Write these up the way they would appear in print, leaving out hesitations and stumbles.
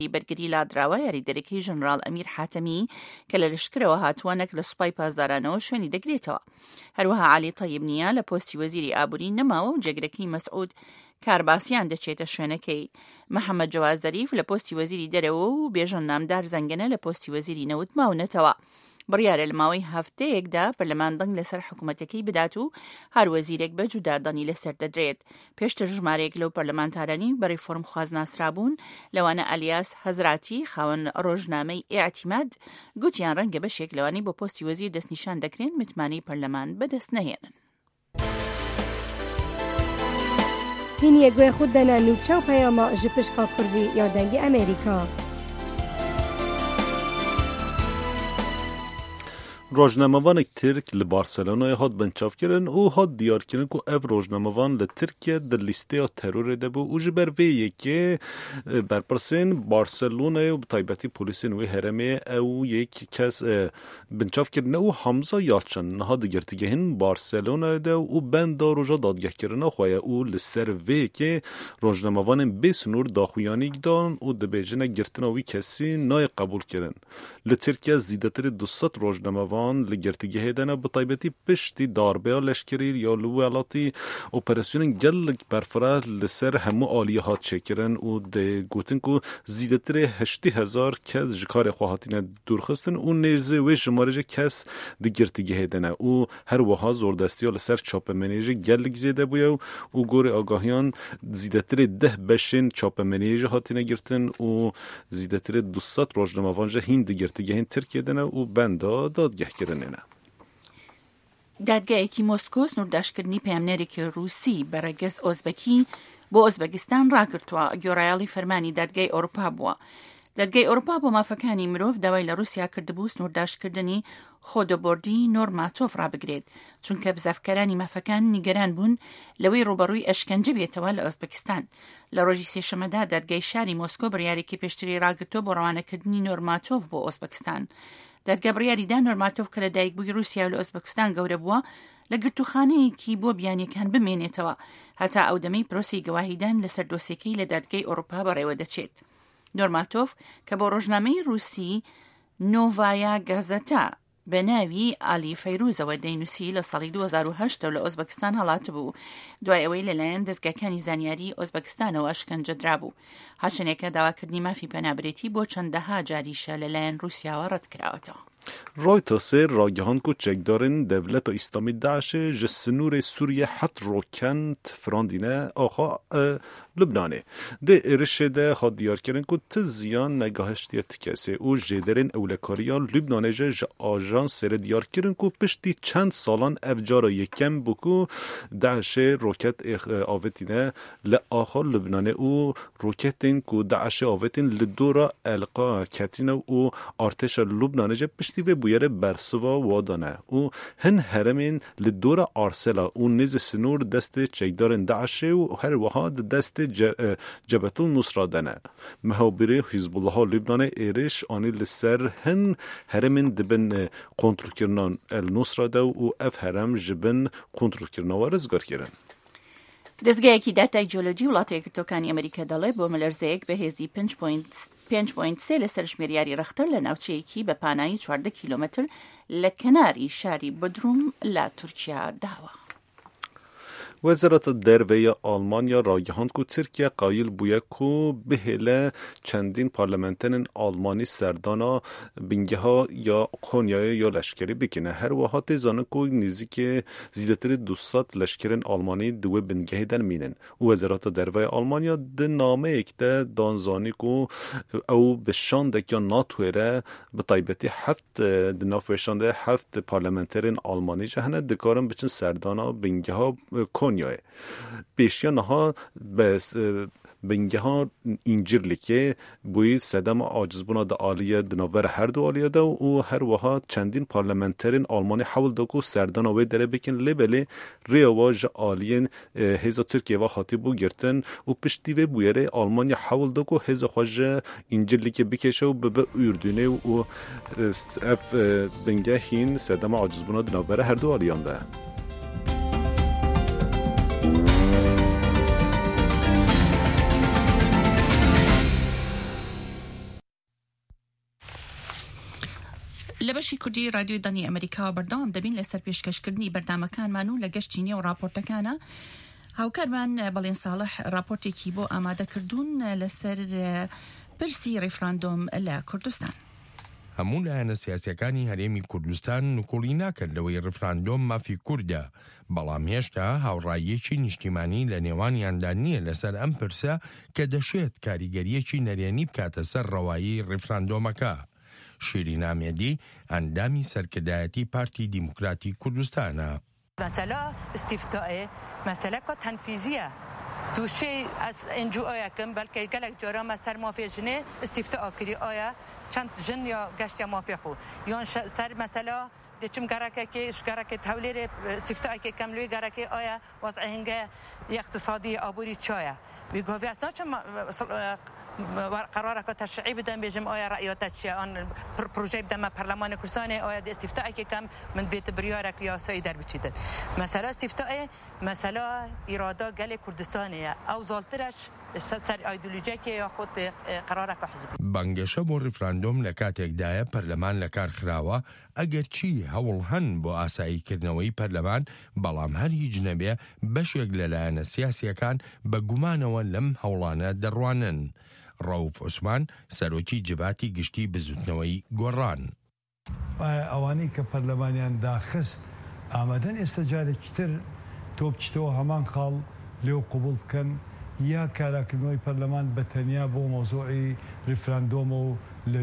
بەرگری لادراوە یاریدەرەکەی ژەنرال ئەمیر حاتەمی کە لە لەشکرەوە هاتووەنەک لە سوپای پاسدارانەوە شوێنی دەگرێتەوە. هەروەها عالی طەیب نیە لە پۆستی وەزیری ئابووری نەماوە و جێگرەکەی مەسعود کارباسیان دەچێتە شوێنەکەی. محەممەد جەواز زەریف لە پۆستی وەزیری دەرەوە و بێژن نامدار زەنگەنە لە پۆستی وەزیری نەوت ماونەتەوە. بڕیارە لە ماوەی هەفتەیەکدا پەرلەمان دەنگ لەسەر حکوومەتەکەی بدات و هەر وەزیرێک بە جودادانی لەسەر دەدرێت. پێشتر ژمارەیەک لەو پەرلەمانتارانی بە ریفۆرم خوازناسرابوون لەوانە ئەلیاس هەزراتی خاوەن ڕۆژنامەی ئیعتیماد گوتیان ڕەنگە بەشێک لەوانی بۆ پۆستی وەزیر دەستنیشان دەکرێن متمانەی پەرلەمان بەدەست نەهێنن. هینیە گوێ خود دەنا نوچە و پەیامە ژ پشکا کوردی یا دەنگی ئەمریکا. روزنامه‌وان ترک ل بارسلونا هات بنچاف کردن و هات دیار کردن که اف روزنامه‌وان ل ترکیه در لیسته ترور ده بو و جبر وی که برپرسین بارسلونا و بطایبتی پلیسین و هرمه او یک کس بنچاف کردن و حمزه یالچن نها دگرتگهن بارسلونا ده و بند روزا دادگه کردن خواه او لسر وی که روزنامه‌وان بسنور داخویانی دان و دبیجنه گرتن وی کسی نای قبول کردن. ل ترکیه زیدتر 200 روزنامه‌وان لگرتگی هدنه بطایبتی پشتی داربه لشکری یا لولاتی اپراسیون گل برفرا لسر همو آلیه هات چکرن و ده گوتن که زیدتر 80,000 کس جکار خواهاتین دورخستن و نیزه و جمارج کس دگرتگی هدنه و هر وها زوردستی ها لسر چاپ منیج گل گزیده بویا و گور آگاهیان زیدتر 10 بشین چاپ منیج هاتین گرتن و زیدتر 200 روزنامه‌وان هین دگرتگی هین ترکیه دنه و بندا دادگه دادگایەکی مۆسکۆ سنورداشکردنی پەیامنەرێکی رووسی بەڕێگەز ئۆزبەکی بۆ ئۆزبەکستان ڕاگرتووە. گۆڕایاڵی فەرمانی دادگای ئەوروپا بووە. دادگای ئەوروپا بۆ مافەکانی مرۆڤ داوای لە رووسیا کردبوو سنورداشکردنی خۆدەبۆردی نۆرماتۆف ڕابگرێت چونکە بزافکەرانی مافەکان نیگەران بوون لەوەی ڕوبەڕووی ئەشکەنجە بێتەوە لە ئۆزبەکستان. لە ڕۆژی سێشەمەدا دادگای شاری مۆسکۆ بڕیارێکی پێشتری ڕاگرتووە بۆ ڕەوانەکردنی نۆرماتۆف بۆ ئۆزبەکستان. دادگا بڕیاریدا نۆرماتۆف کە لە دایکبووی رووسیا و لە ئۆزبەکستان گەورە بووە لە گرتوخانەیەکی بۆ بیانیەکان بمێنێتەوە هەتا ئەو دەمەی پرۆسی گەواهیدان لەسەر دۆسیەکەی لە دادگای ئەوروپا بەڕێوە دەچێت. نۆرماتۆف کە بۆ ڕۆژنامەی رووسی نۆڤایا گازەتا بە ناوی ئالی فەیروزەوە دەینووسی لە ساڵی 2008 لە ئۆزبەکستان هەڵات بوو دوای ئەوەی لەلایەن دەستگاکانی زانیاری ئۆزبەکستانەوە ئەشکەنجە درابوو. هاچنێکە داواکردنی مافی پەنابرێتی بۆ چەندەها جاریشە لەلایەن رووسیاوە ڕەت کراوەتەوە. رویترز راگهان کو چکدارن دولت اسلامی داعش جسنور سوریه حت روکند فراندینه آخا لبنانه ده ارشده خود دیار کردن که تزیان نگاهشتیت کسی او جدرین اولکاریان لبنانه جه آجان سر دیار کردن که پشتی چند سالان افجار یکم بکو داعش روکت آوتینه لآخا لبنانه او روکتین که داعش آوتین لدورا القا کتینه او ارتش لبنانه جه پشتی و بویره برسوا وادانه او هن هرمین لدورا آرسلا او نیز سنور دست چکدارن داعش و هر وحاد دست جبهة النصرة دنا مهابري حزب الله لبنان إيرش آني لسر هن هرمن دبن کنترل کردن النصرة دو و اف هرم جبن کنترل کردن و رزگار کردن. دەستگایەکی داتای جیۆلۆجی وڵاتی یەکگرتووەکانی ئەمریکا دەڵێ بۆ مەلەرزەیەک بەهێزی 5.3 لەسەر ژمێریاری ڕەختەر لە ناوچەیەکی بە پانایی 14 کیلۆمەتر لە کەناری شاری بۆدروم لە تورکیا داوە. وزارت دربه آلمانیا راگهاند که ترکیه قایل بوده که بهله چندین پارلمانترین آلمانی سردانا بنگه ها یا کنیای یا لشکری بکنه. هر وقت زانه که نزدیک زیادتر 200 لشکرین آلمانی دو بنگه در مینن. وزارت دربه آلمانیا ده نامه اکته دانزانی که او بشانده که ناتوره به طایبتی 7 دنافشانده 7 پارلمانترین آلمانی جهنه دکارن بچن سردانا بنگه ها کنیای پیشیان ها بنگه ها اینجیر لیکه بوی صدام عاجز بنا دا آلیه دنابر هر دو آلیه دا و هر وها چندین پارلمانترین آلمانی حول دا که سردان آوی داره بکن لبله ریواج آلیه هزا ترکیه و خاطی بو گرتن و پشتی و بویره آلمانی حول دا که هزا خواجه اینجیر لیکه بکشه و به اردونه و اف بنگه هین صدام عاجز بنا دنابر هر دو آلیان ده. لبشی کوردی رادیۆی دانی ئەمریکا بەردەوام دەبین لەسەر پێشکەشکردنی بەرنامەکانمان و لە گەشتی نێو راپۆرتەکانە هاوکارمان بەڵێن ساڵح راپۆرتێکی بۆ ئامادەکردوون لەسەر پرسی ڕێفراندۆم لە کوردستان. هەموو لایەنە سیاسیەکانی هەرێمی کوردستان نکوڵی ناکرد لەوەی ڕێفراندۆم مافی کووردە، بەڵام هێشتا هاوڕاییەکی نیشتیمانی لە نێوانیاندا نییە لەسەر ئەم پرسە کە دەشێت کاریگەریەکی نەرێنی بکاتە سەر ڕەوایی ڕێفراندۆمەکە. شیرین ئامێدی ئەندامی سەرکردایەتی پارتی دیموکراتی کوردستانە. مەسەلە استیفتائێ مەسەلەکە تەنفیزیە تووشەی ئەس ئەنجوئۆیەکەم بەلکە گەلێک جۆرە مەسەر مافێ ژنێ استیفتاء کردی ئایا چەند ژن یا گەشتیا مافێ خۆ یان سەر مەسەلە دەچم گەڕەکێکی گەڕەکە هەولێرێ استیفتاءێکی کەملوی گەڕەکەی ئایا وەزع هەنگە اقتصادی ئابووری چایە بیگۆڤی ئەس ناچم قرارك تشريعي بدم بيجم آية رأيات شيء عن بروجي بدم برلمان كردستان آية استفتاء كم من بيت بريارك يا سيدر بتشيدن مسألة استفتاء مسألة إرادة قال كردستانية أو زالترش سر أيديولوژیکی یا خود قرارك حزبي بانگشە بۆ ڕێفراندۆم لە کاتێکدایە پەرلەمان لە کار خراوە ئەگەر چی هەوڵ هەن بۆ ئاساییکردنەوەی پەرلەمان بەڵام هەر هیچ نەبێ بەشێک لەلایەنە سیاسیەکان بە گومانەوە لەم هەوڵانە دەڕوانن. ڕەوف عوسمان سەرۆکی جباتی گشتی بزوتنەوەی گۆڕان. ئەوانەی کە پەرلەمانیان داخست ئامادەن ئێستا جارێکی تر تۆ بچیتەوە هەمان خاڵ لێو قبول بکەن یا کاراکردنەوەی پەرلەمان بەتەنیا بۆ مۆزوعی ریفراندۆم و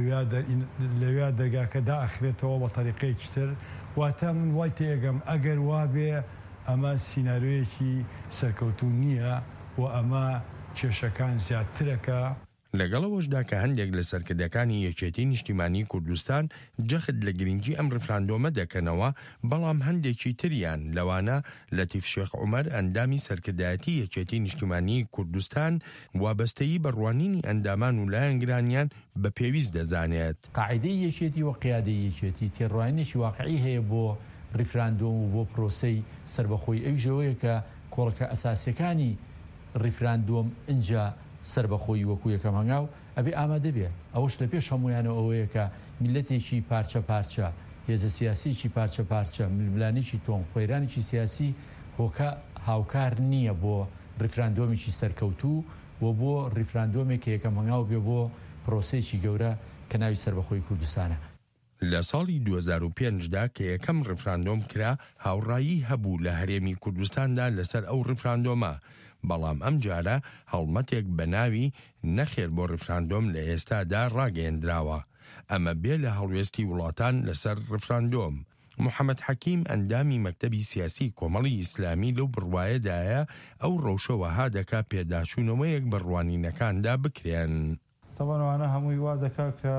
لەویا دەرگاکەدا ئەخرێتەوە بە تەریقەیەکی تر واتە من وای تێگەم ئەگەر وابێ ئەمە سیناریۆیەکی سەرکەوتوو نییە و ئەمە کێشەکان زیاترەکە. لەگەڵەوەشدا کە هەندێک لە سەرکردەکانی یەکێتی نیشتیمانی کوردستان جەخت لە گرنگی ئەم ڕێفراندۆمە دەکەنەوە، بەڵام هەندێکی تریان لەوانە لەتیف شێخ عومەر ئەندامی سەرکردایەتی یەکێتی نیشتیمانی کوردستان وابەستەیی بە ڕوانینی ئەندامان و لایەنگرانیان بە پێویست دەزانێت. قاعدەی یەکێتی و قیادەی یەکێتی تێڕوانینێکی واقعی هەیە بۆ ڕێفراندۆم و بۆ پرۆسەی سربەخۆی ئەو ژەوەیە کە کۆڵەکە ئەساسیەکانی ڕێفراندۆم اینجا سربەخۆی وەکو یەکەم هەنگاو ئەبێ ئامادە بێ. ئەوەش لە پێش هەمویانە ئەوەیە کە میلەتێکی پارچە پارچە، هێزە سیاسیی پارچە پارچە، ململانێکی تۆم خۆیرانێکی سیاسی هۆکە هاوکار نییە بۆ ڕێفراندۆمێکی سەرکەوتوو و بۆ ڕێفراندۆمێک کە یەکەم هەنگاو بێ بۆ پرۆسەیەکی گەورە کە ناوی سربەخۆی کوردستانە. لە ساڵی 2005دا کە یەکەم ڕێفراندۆم کرا هاوڕایی هەبوو لە هەرێمی کوردستاندا لەسەر ئەو ڕێفراندۆمە، بەڵام ئەم جارە هەڵمەتێک بە ناوی نەخێر بۆ ڕێفراندۆم لە ئێستادا ڕاگەیەندراوە. ئەمە بێ لە هەڵوێستی وڵاتان لەسەر ڕێفراندۆم. محەممەد حەکیم ئەندامی مەکتەبی سیاسی کۆمەڵی ئیسلامی لەو بڕوایەدایە ئەو ڕەوشەوەها دەکا پێداچوونەوەیەک بە ڕوانینەکاندا بکرێن. تەوانوانە هەمووی وا دەکا کە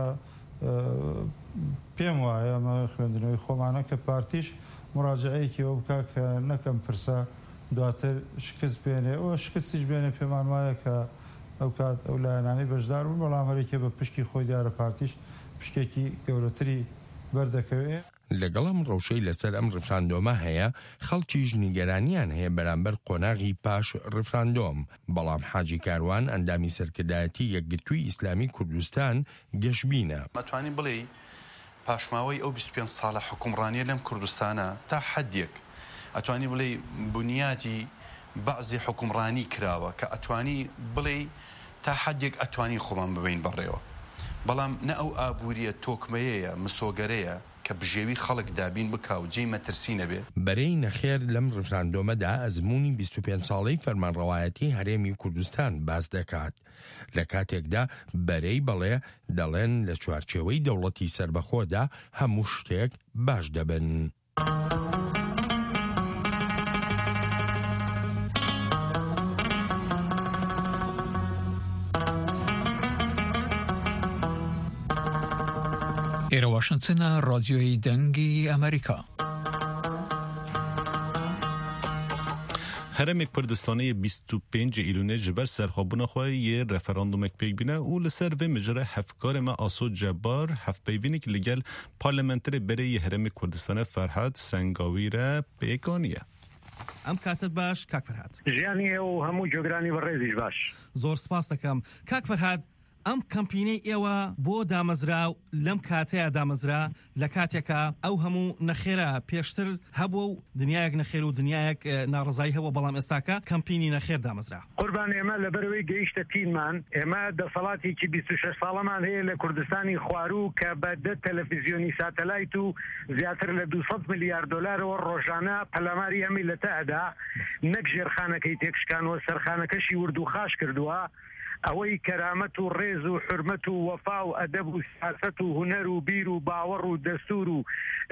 پێم وایە ئەمە خوێندنەوەی خۆمانە کە پارتیش مراجعەیەکی ئەو بکە کە نەکەم پرسە دواتر شکست بێنێ ئەوە شکستیش بێنێ پێمان وایە کە ئەو کات ئەو لایەنانەی بەشدار بوون، بەڵام هەرێکێ بە پشتی خۆی دیارە پارتیش پشتێکی گەورەتری بەردەکەوێت. لەگەڵم ڕەوشەی لەسەر ئەم ڕێفراندۆمە هەیە، خەڵکیش نیگەرانیان هەیە بەرامبەر قۆناغی پاش ڕێفراندۆم، بەڵام حاجی کاروان ئەندامی سەرکردایەتی یەکگرتووی ئیسلامی کوردستان گەشبینە. مەتوانی بڵێ پاشماوەی ئەو 25 ساڵە حکومڕانیە لەم کوردستانە تا حەدێک ئەتوانی بڵێ بنیادی بەعزی حکومڕانی کراوە کە ئەتوانی بڵێ تا حەدێک ئەتوانی خۆمان ببین بەڕێوە، بەڵام نە ئەو ئابووریە تۆکمەیەیە مسۆگەرەیە کە بژێوی خەڵک دابین بکاو جێی مەترسی نەبێ. بەرەی نەخێر لەم ڕێفراندۆمەدا ئەزمموی 25 ساڵەی فەرمانڕەوایەتی هەرێمی کوردستان باس دەکات. لە کاتێکدا بەرەی بەڵێ دەڵێن لە چوارچێوەی دەوڵەتی سربەخۆدا هەموو شتێک باش دەبن. ئێرە واشنگتنە ڕادیۆی دەنگی ئەمریکا. هەرێمێک کوردستانی 25 ئیلونێ ji ber serxwebûna xwe yê referandûmek pêk bîne û li ser vê mijre hevkarê me Aso Cebar hevpeyvînekî li gel parlamenterê berê Herêmê Kurdistanê Ferhat Sengawî re pêk aniye. ئەم کاتت باش کاک فەرهاد. ژیانی ێ و هەموو جۆگرانی بەڕێزیش باش. زۆر سپاس دەکەم. کاک فەرهاد، ئەم کەمپینەی ئێوە بۆ دامەزرا و لەم کاتەیە دامەزرا لە کاتێکە ئەو هەموو نەخێرە پێشتر هەبوو و دنیایەک نەخێر و دنیایەک ناڕزایی هەبوو، بەڵام ئێستاکە کەمپینی نەخێر دامەزرا. قوربان ئێمە لەبەرەوەی گەیشتە تینمان، ئێمە دەسەڵاتێکی 26 ساڵەمان هەیە لە کوردستانی خواروو کە بە 10 تەلەڤیزیۆنی ساتەلایت و زیاتر لە 200 میلیارد دلارەوە ڕۆژانە پەلاماری ئەمی لە تەدا نەک ژێرخانەکەی تێکشکانەوە سەرخانەکەشی ورد و خاش کردووە. ئەوەی کەرامەت و ڕێز و حرمەت و وەفا و ئەدەب و سیاسەت و هونەر و بیر و باوەڕ و دەستور و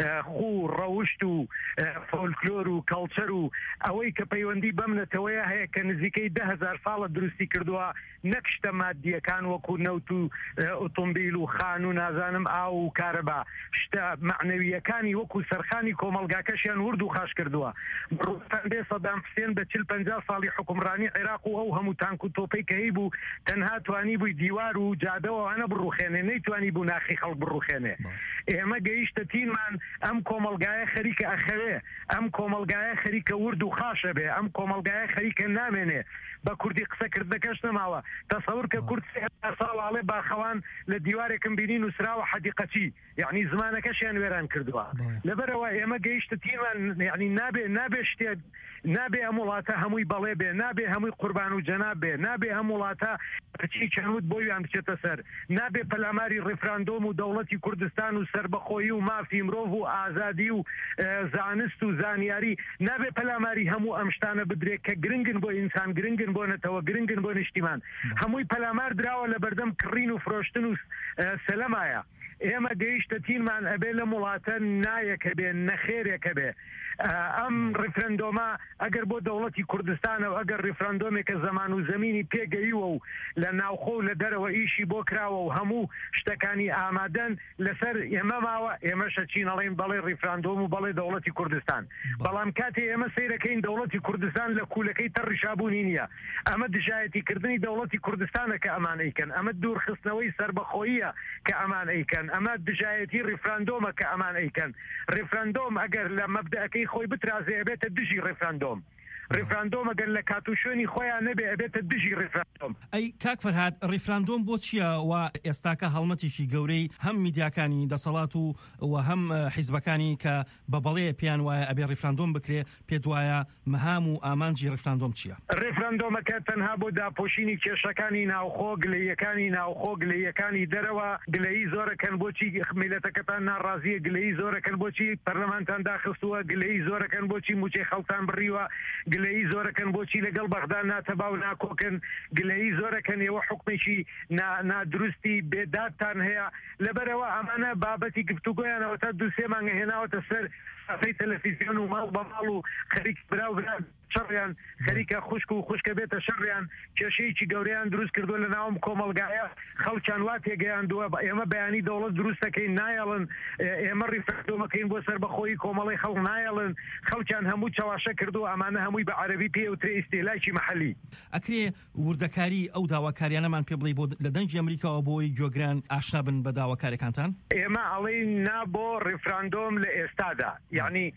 خو ڕەوشت و فۆلکلۆر و کەڵچەر و ئەوەی کە پەیوەندی بەمنەتەوەیە هەیە کە نزیکەی 10,000 ساڵە دروستی کردووە، نەک شتە مادیەکان وەکو نەوت و ئۆتۆمبیل و خان و نازانم ئاو و کارەبا، شتە معنەویەکانی وەکو سەرخانی کۆمەلگاکەشیان ورد و خاش کردووە. ڕۆستان بێ سەدام حوسێن بە 40-50 ساڵی حکومڕانی عێراق و ئەو هەموو تانک و تۆپەی کە هەی بوو تەنها توانی بووی دیوار و جادەوەوانە بڕوخێنێ، نەیتوانی بوو ناخی خەڵک بڕوخێنێ. ئێمە گەیشتە تینمان ئەم کۆمەلگایە خەریکە ئەخەوێ، ئەم کۆمەلگایە خەریکە ورد و خاشە بێ، ئەم کۆمەلگایە خەریکە نامێنێ. بە کوردی قسەکردنەکەش نەماوە. تەسەور کە کورد ساڵاڵێ باخەوان لە دیوارێکم بینی نووسراوە حەدیقەچی، یعنی زمانەکەشیان وێران کردووە. لەبەرەوە ئێمە گەیشتە تینمان، یعنی نابێ شتێک، نابێ ئەم وڵاتە هەمووی بەڵێ بێ، نابێ هەمووی قوربان و جەناب بێ، نابێ ئەم وڵاتە پچی چەنوت بۆیان بچێتە سەر، نابێ پەلاماری ڕێفراندۆم و دەوڵەتی کوردستان و سربەخۆیی و مافی مرۆڤ و ئازادی و زانست و زانیاری، نابێ پەلاماری هەموو ئەم شتانە بدرێت کە گرنگن بۆ ئینسان، گرنگن بۆ نەتەوە، گرنگن بۆ نیشتیمان. هەمووی پەلامار دراوە لە بەردەم کڕین و فرۆشتن و سەلەمایە. ئێمە گەیشتە تینمان ئەبێ لە وڵاتە نایەکە بێ، نەخێرێکە بێ. ئەم ڕێفرەندۆمە ئەگەر بۆ دەوڵەتی کوردستانە و ئەگەر ڕێفرەندۆمێکە زەمان و زەمینی پێگەیوە و لە ناوخۆ و لە دەرەوە ئیشی بۆ کراوە و هەموو شتەکانی ئامادەن لەسەر ئێمە ماوە، ئێمەشە چینەڵێن بەڵێ ڕێفراندۆم و بەڵێ دەوڵەتی کوردستان. بەڵام کاتێ ئێمە سەیرەکەین دەوڵەتی کوردستان لە کوولەکەی تەڕیشابوونی نییە. ئەمە دژایەتیکردنی دەوڵەتی کوردستانە کە ئەمان ئەیکەن، ئەمە دوورخستنەوەی سربەخۆییە کە ئەمان ئەیکەن، ئەمە دژایەتی ڕێفراندۆمە کە ئەمان ئەیکەن. ڕێفراندۆم ئەگەر لە مەبدەکەی خۆی بترازێ ئەبێتە دژی ڕێفراندۆم. ڕێفراندۆم ئەگەر لە کاتوشۆنی خۆیان نەبێ ئەبێتە دژی ڕێفراندۆم. ئەی کاک فەرهاد، ڕێفراندۆم بۆ چییە و ئێستاکە هەڵمەتێکی گەورەی هەم میدیاکانی دەسەڵات و هەم حیزبەکانی کە بە بەڵێ پێیان وایە ئەبێ ڕێفراندۆم بکرێ، پێت وایە مەهام و ئامانجی ڕێفراندۆم چییە؟ ڕێفراندۆمەکە تەنها بۆ داپۆشینی کێشەکانی ناوخۆ، گلەیەکانی ناوخۆ، گلەیەکانی دەرەوە، گلەیی زۆرەکەن بۆچی میلەتەکەتان ناڕازیە، گلەیی زۆرەکەن بۆچی پەرلەمانتان داخستووە، گلەیی زۆرەکەن بۆچی موچەی خەڵتان بڕیوە، گلەیی زۆرەکەن بۆچی لەگەڵ بەغدا ناتەبا و ناکۆکن، گلەیی زۆرەکەن ئێوە حکومێکی نادروستی بێدادتان هەیە. لەبەرەوە ئەمانە بابەتی گفتوگۆیانەوە تا 2-3 مانگە هێناوەتە سەر سەفەی تەلەڤیزیۆن و ماڵ بەماڵ و خەریک براو شەڕیان، خەریکە خوشک و خوشکە بێتە شەڕیان، کێشەیەکی گەورەیان دروست کردووە لە ناوم کۆمەلگایە، خەڵکیان وا تێگەیاندووە. ئێمە بەیانی دەوڵەت دروستەکەین نایەڵن، ئێمە ڕێفراندۆمەکەین بۆ سەربەخۆیی کۆمەڵی خەڵک نایەڵن، خەڵکیان هەموو چاواشە کردو، ئەمانە هەمووی بە عەرەبی پێوترێ ئیستیهلاکی مەحەلی. ئەکرێ وردەکاری ئەو داواکاریانەمان پێ بڵێ بۆ لە دەنگی ئەمریکاوە بۆی گوێگران ئاشنا بن بە داواکاریەکانتان؟ ئێمە ئەڵێین نا بۆ ڕێفراندۆم لە ئێستادا، یعنی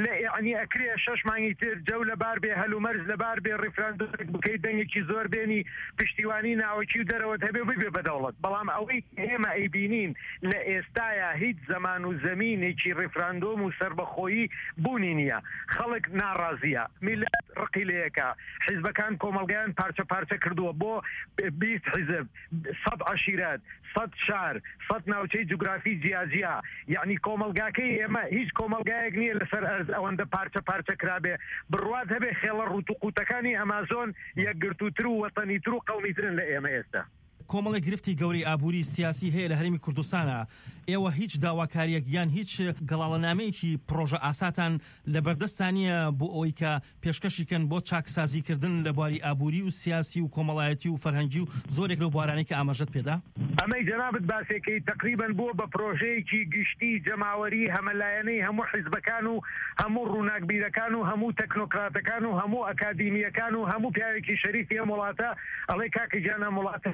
ئەکرێ 6 مانگی تر جەو لەبار بێ، هەلومەرز لەبار بێ، ڕێفراندۆمێک بکەی دەنگێکی زۆر بێنی، پشتیوانی ناوەکی و دەرەوەت هەبێ ببێ بە دەوڵەت. بەڵام ئەوەی ئێمە ئەیبینین لە ئێستاە هیچ زەمان و زەمینێکی ڕێفراندۆم و سربەخۆیی بوونی نییە. خەڵک ناڕازیە، میلەت ڕقی لەیەکە، حیزبەکان کۆمەلگایان پارچە پارچە کردووە بۆ 20 حیزب، 100 عەشیرەت، 100 شار، 100 ناوچەی جوگرافی جیاجیا. یعنی کۆمەلگاکەی ئێمە هیچ کۆمەلگایەک نییە لەسەر ئەوەندە پارچە پارچە کرابێ. بڕوات هەبێ خێڵە ڕوتوقوتەکانی ئەمازۆن یەکگرتووتر و وەتەنیتر و قەومیترن لە ئێمە ئێستا. کۆمەڵی گرفتی گەوری ئابووری سیاسی هەیە لە هەرێمی کوردستانە. ئێوە هیچ داواکاریەک یان هیچ گەڵاڵەنامەیەکی پرۆژە ئاساتان لە بەردەستانیە بۆ ئەوەی کە پێشکەشیکەن بۆ چاکسازیکردن لە بواری ئابووری و سیاسی و کۆمەڵایەتی و فەرهەنگی و زۆرێک لەو بوارانەی کە ئاماژەت پێدا؟ ئەمەی جەنابەت باسێکەی تقریبەن بۆ بە پرۆژەیەکی گشتی جەماوەری هەمەلایەنەی هەموو حیزبەکان و هەموو ڕووناکبیرەکان و هەموو تەکنۆکراتەکان و هەموو ئەکادیمیەکان و هەموو پیاوێکی شەریفی ئەم وڵاتە ئەڵێ کاکە گیان ئەم وڵاتە هەولە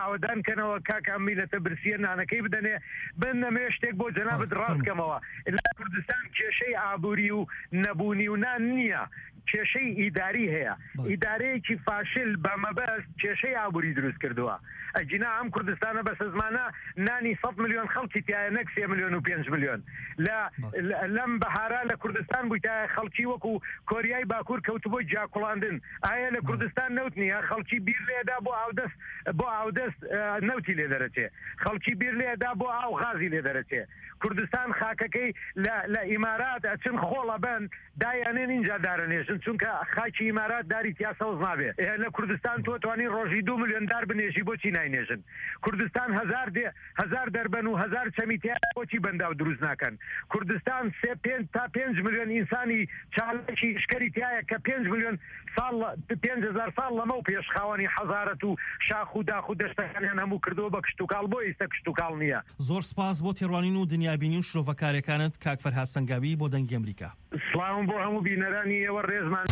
ئاوادانکەنەوە کاکە میلەتە برسیە نانەکەی بدەنێ بن نەمێ شتێک بۆ جەنابەت ڕاستکەمەوە لە کوردستان کێشەی ئابووری و نەبوونی و نان نییە کێشەی ئیداری هەیە ئیدارەیەکی فاشل بە مەبەست کێشەی ئابووری دروست کردووە ئەجینا ئەم کوردستانە بەسە زمانە نانی 100 ملیۆن خەڵکی تایە نەک 3 ملیۆن و 5 ملیۆن لەم بەهارا لە کوردستان بوویتایە خەڵکی وەکو کۆریای باکوور کەوتبۆی جاکوڵاندن ئایا لە کوردستان نەوت نییە خەڵکی بیر لێدا بۆ ئاودەست نەوتی لێ دەرەچێ خەڵکی بیر لێدا بۆ ئاو غازی لێ دەرەچێ کوردستان خاکەکەی لە ئیمارات ئەچن خۆڵە بن دایانێن اینجا دارەنێژن چونکە خاکی ئیمارات داری تیاسەوز نابێ لە کوردستان تۆ توانی ڕۆژی 2 ملیۆن دار بنێژی بۆچی ناینێژن کوردستان هزار دەربەن و هزار چەمیتیا بۆچی بەنداو دروست ناکەن کوردستان 5 ملیۆن ئینسانی چاڵێکی شکەری تایە کە 5 ملیۆن ساڵ 5,000 ساڵ لەمە و پێشخاوەنی حەزارەت و شاخ و داخ و دەشتەکانیان هەموو کردەوە بە کشتتوکاڵ بۆ ئێستا کشتتوکاڵ نییە زۆر سپاس بۆ تێڕوانین و دنیابینی و شرۆڤەکارەکانت کاک فەرهاد سەنگاوی بۆ دەنگی ئەمریکا سڵاوم بۆ هەموو بینەرانی ئێوە ڕێزمان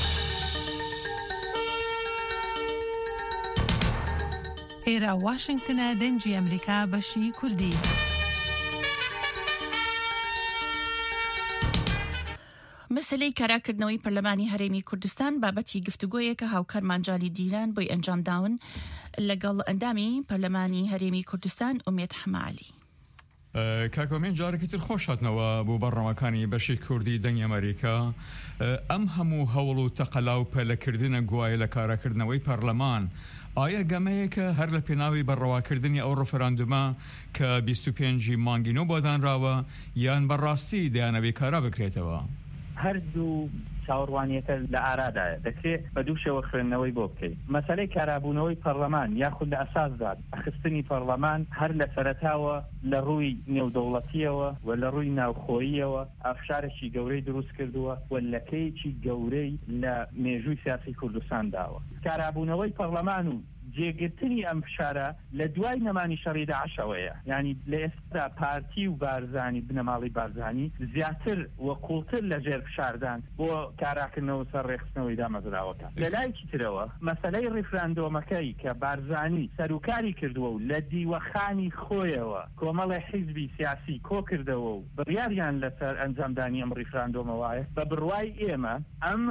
ئێرە واشنگتنە دەنگی ئەمریکا بەشی کوردی مەسەلەی کاراکردنەوەی پەرلەمانی هەرێمی کوردستان بابەتی گفتوگۆیەکە هاوکارمان جالی دیلان بۆی ئەنجام داون لەگەڵ ئەندامی پەرلەمانی هەرێمی کوردستان ئومێد حەمالی کاکۆمێن جارێکی تر خۆش هاتنەوە بۆ بەڕەوەکانی بەشی کوردی دەنگی ئەمریکا ئەم هەموو هەوڵ و تەقەلا و پەلەکردنە گوایە لە کاراکردنەوەی پەرلەمان ئایا گەمەیەکە هەر لە پێناوی بەڕەواکردنی ئەو ڕەفەراندومە کە 25 مانگینۆ بۆ دانراوە یان بەڕاستی دەیانەوێ کارا بکرێتەوە هەردوو چاوەڕوانیەکە لە ئارادایە دەکرێت بە دوو شێوە خوێندنەوەی بۆ بکەیت مەسەلەی کارابوونەوەی پەرلەمان یاخود لە ئەساسدا ئەخستنی پەرلەمان هەر لە سەرەتاوە لە ڕووی نێودەوڵەتیەوە و لە ڕووی ناوخۆییەوە ئافشارێکی گەورەی دروست کردووە و لەکەیەکی گەورەی لە مێژووی سیاسی کوردستان داوە کارابوونەوەی پەرلەمان و جێگرتنی ئەم فشارە لە دوای نەمانی شەڕی داعشەوەیە یعنی لە ئێستا پارتی و بارزانی بنەماڵی بارزانی زیاتر و قوڵتر لە ژێر فشاردان بۆ کاراکردنەوە سەر ڕێخستنەوەی دامەزراوەکە لە لایەکی ترەوە مەسەلەی ڕیفراندۆمەکەی کە بارزانی سەرۆکاری کردووە و لە دیوەخانی خۆیەوە کۆمەڵی حیزبی سیاسی کۆ کردەوە و بڕیاریان لەسەر ئەنجامدانی ئەم ڕیفراندۆمەوەیە بە بڕوای ئێمە ئەم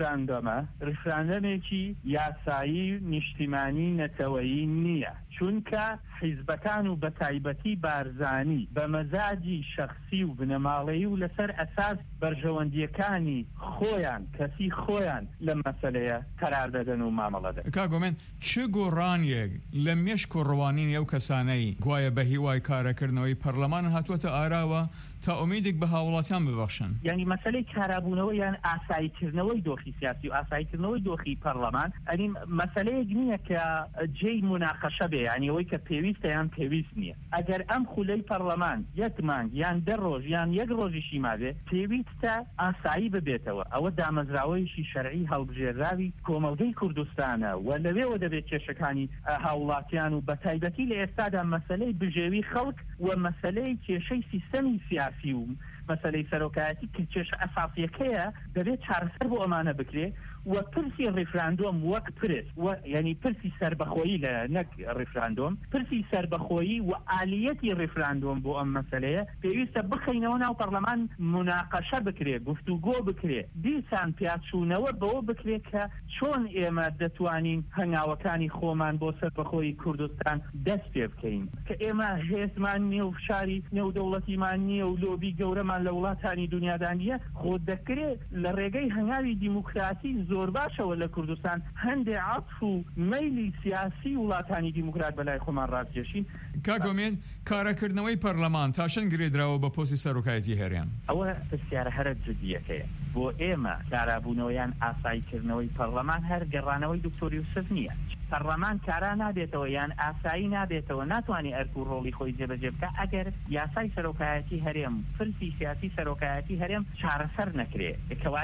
ڕیفراندۆمێکی یاسایی نیشتیمانی نەتەوەیی نییە چونکە حیزبەکان و بە تایبەتی بارزانی بە مەزاجی شەخسی و بنەماڵەیی و لەسەر ئەساس بەرژەوەندیەکانی خۆیان کەسی خۆیان لە مەسەلەیە قەرار دەدەن و مامەڵە دەن کاگۆمێن چ گۆڕانیەک لە مێشک و ڕوانینی ئەو کەسانەی گوایە بە هیوای کارەکردنەوەی پەرلەمان هاتووەتە ئاراوە تا ئومیدێک بە هاوڵاتیان ببەخشن یعنی مەسەلەی کارابوونەوە یان ئاساییکردنەوەی دۆخی سیاسی و ئاساییکردنەوەی دۆخی پەرلەمان ئەنی مەسەلەیەک نییە کە جێی مناقەشە بێ یعنی ئەوەی کە پێویستە یان پێویست نییە ئەگەر ئەم خولەی پەرلەمان یەک مانگ یان 10 ڕۆژ یان 1 ڕۆژیشی مابێ پێویستە ئاسایی ببێتەوە ئەوە دامەزراوەیشی شەرعی هەڵبژێراوی کۆمەڵگەی کوردستانە و لەوێوە دەبێت کێشەکانی هاوڵاتیان و بە تایبەتی لە ئێستادا مەسەلەی بژێوی خەڵک و مەسەلەی کێشەی سیستەمی سیاسی و مەسەلەی سەرۆکایەتی کە کێشە ئەساسیەکەیە دەبێت چارەسەر بۆ ئەمانە بکرێ و پرسی ڕیفراندۆم وەک پرس یعنی پرسی سربەخۆیی لە نەک ڕیفراندۆم پرسی سربەخۆیی و ئالیەتی ڕیفراندۆم بۆ ئەم مەسەلەیە پێویستە بخەینەوە ناو پەرلەمان مناقەشە بکرێ گفتوگۆ بکرێ دیسان پیاچوونەوە بەوە بکرێت کە چۆن ئێمە دەتوانین هەنگاوەکانی خۆمان بۆ سەربەخۆیی کوردستان دەست پێ بکەین کە ئێمە هێزمان نییە و فشاری نێودەوڵەتیمان نییە و لۆبی گەورەمان لە وڵاتانی دنیادانیە خۆ دەکرێت لە ڕێگەی هەنگاوی دیموکراسی زۆر باشەوە لە کوردستان هەندێک عەطف و مەیلی سیاسی وڵاتانی دیموکرات بەلای خۆمان ڕاستکێشین کاگۆمێن کارەکردنەوەی پەرلەمان تا چەند گرێدراوە بە پۆستی سەرۆکایەتی هەرێم ئەوە پرسیارە هەرە جدیەکەیە بۆ ئێمە کارابوونەوەیان ئاساییکردنەوەی پەرلەمان هەر گەڕانەوەی دکتۆر یوسف نییە پەرلەمان کارا نابێتەوە یان ئاسایی نابێتەوە ناتوانێت ئەرک و ڕۆڵی خۆی جێبەجێ بکە ئەگەر یاسای سەرۆکایەتی هەرێم فرسی سیاسی سەرۆکایەتی هەرێم چارەسەر نەکرێت کەوایە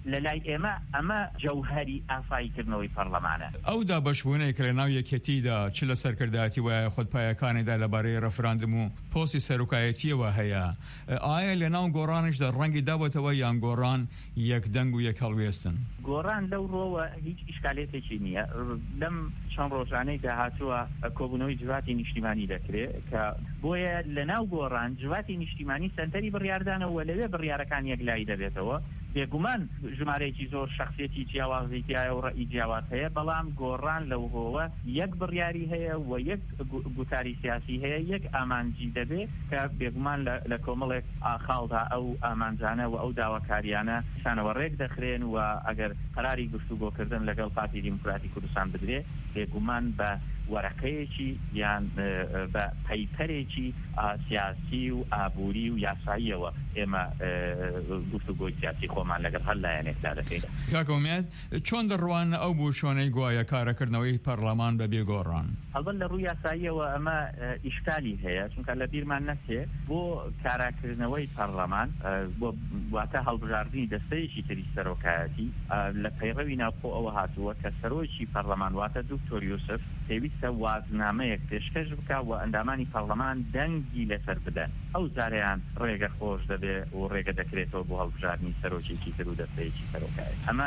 لە لای ئێمە ئەمە جەوهەری ئاساییکردنەوەی پەرلەمانە. ئەو دابەشبوونەی کە لە ناو یەکێتیدا چ لە سەرکردایەتی وایە خۆپایەکانێدا لەبارەی ڕەفراندم و پۆستی سەرۆکایەتیەوە هەیە، ئایا لە ناو گۆڕانشدا ڕەنگی دابەتەوە یان گۆڕان یەکدەنگ و یەک هەڵوێستن؟ گۆڕان لەو ڕۆوە هیچ ئیشکالێتێکی نییە. لەم چەند ڕۆژانەی داهاتووە کۆبوونەوەی جوواتی نیشتیمانی دەکرێت کە بۆیە لە ناو گۆڕان جوواتی نیشتیمانی سەنتەری بڕیاردانەوە لەوێ بڕیارەکان یەکلایی دەبێتەوە. بێگومان ژمارەیەکی زۆر شخصیەتی جیاوازیتیایە و ڕەئی جیاواز هەیە، بەڵام گۆڕان لەو هۆوە یەک بڕیاری هەیە و یەک گوتاری سیاسی هەیە، یەک ئامانجی دەبێت کە بێگومان لە کۆمەڵێک ئاخاڵدا ئەو ئامانجانە و ئەو داواکاریانە شانەوە ڕێک دەخرێن و ئەگەر قەراری گفتوگۆکردن لەگەڵ پارتی دیموکراتی کوردستان بدرێت بێگومان بە وەرەقەیەکی یان بە پەیپەرێکی سیاسی و ئابووری و یاساییەوە ئێمە گفتوگۆی سیاسی خۆمان لەگەڵ هەر لایەنێکدا دەکەین. کاکۆمێت چۆن دەڕوان ئەو بوشۆنەی گوایە کارەکردنەوەی پەرلەمان بەبێ گۆڕان؟ هەڵبەت لە ڕووی یاساییەوە ئەمە ئیشکالی هەیە، چونکە لە بیرمان نەچێ بۆ کاراکردنەوەی پەرلەمان بۆ واتە هەڵبژاردننی دەستەیەکی تری سەرۆکایەتی لە پەیڕەوی ناوخۆ ئەوە هاتووە کە سەرۆکی پەرلەمان واتە دکتۆر یوسف پێویستە وازنامەیەک پێشکەش بکە و ئەندامانی پەرلەمان دەنگی لەسەر بدەن. ئەو زاریان ڕێگە خۆش دەبێت و ڕێگە دەکرێتەوە بۆ هەڵبژاردننی سەرۆکێکی تر و دەستەیەکی سەرۆکایەت. ئەمە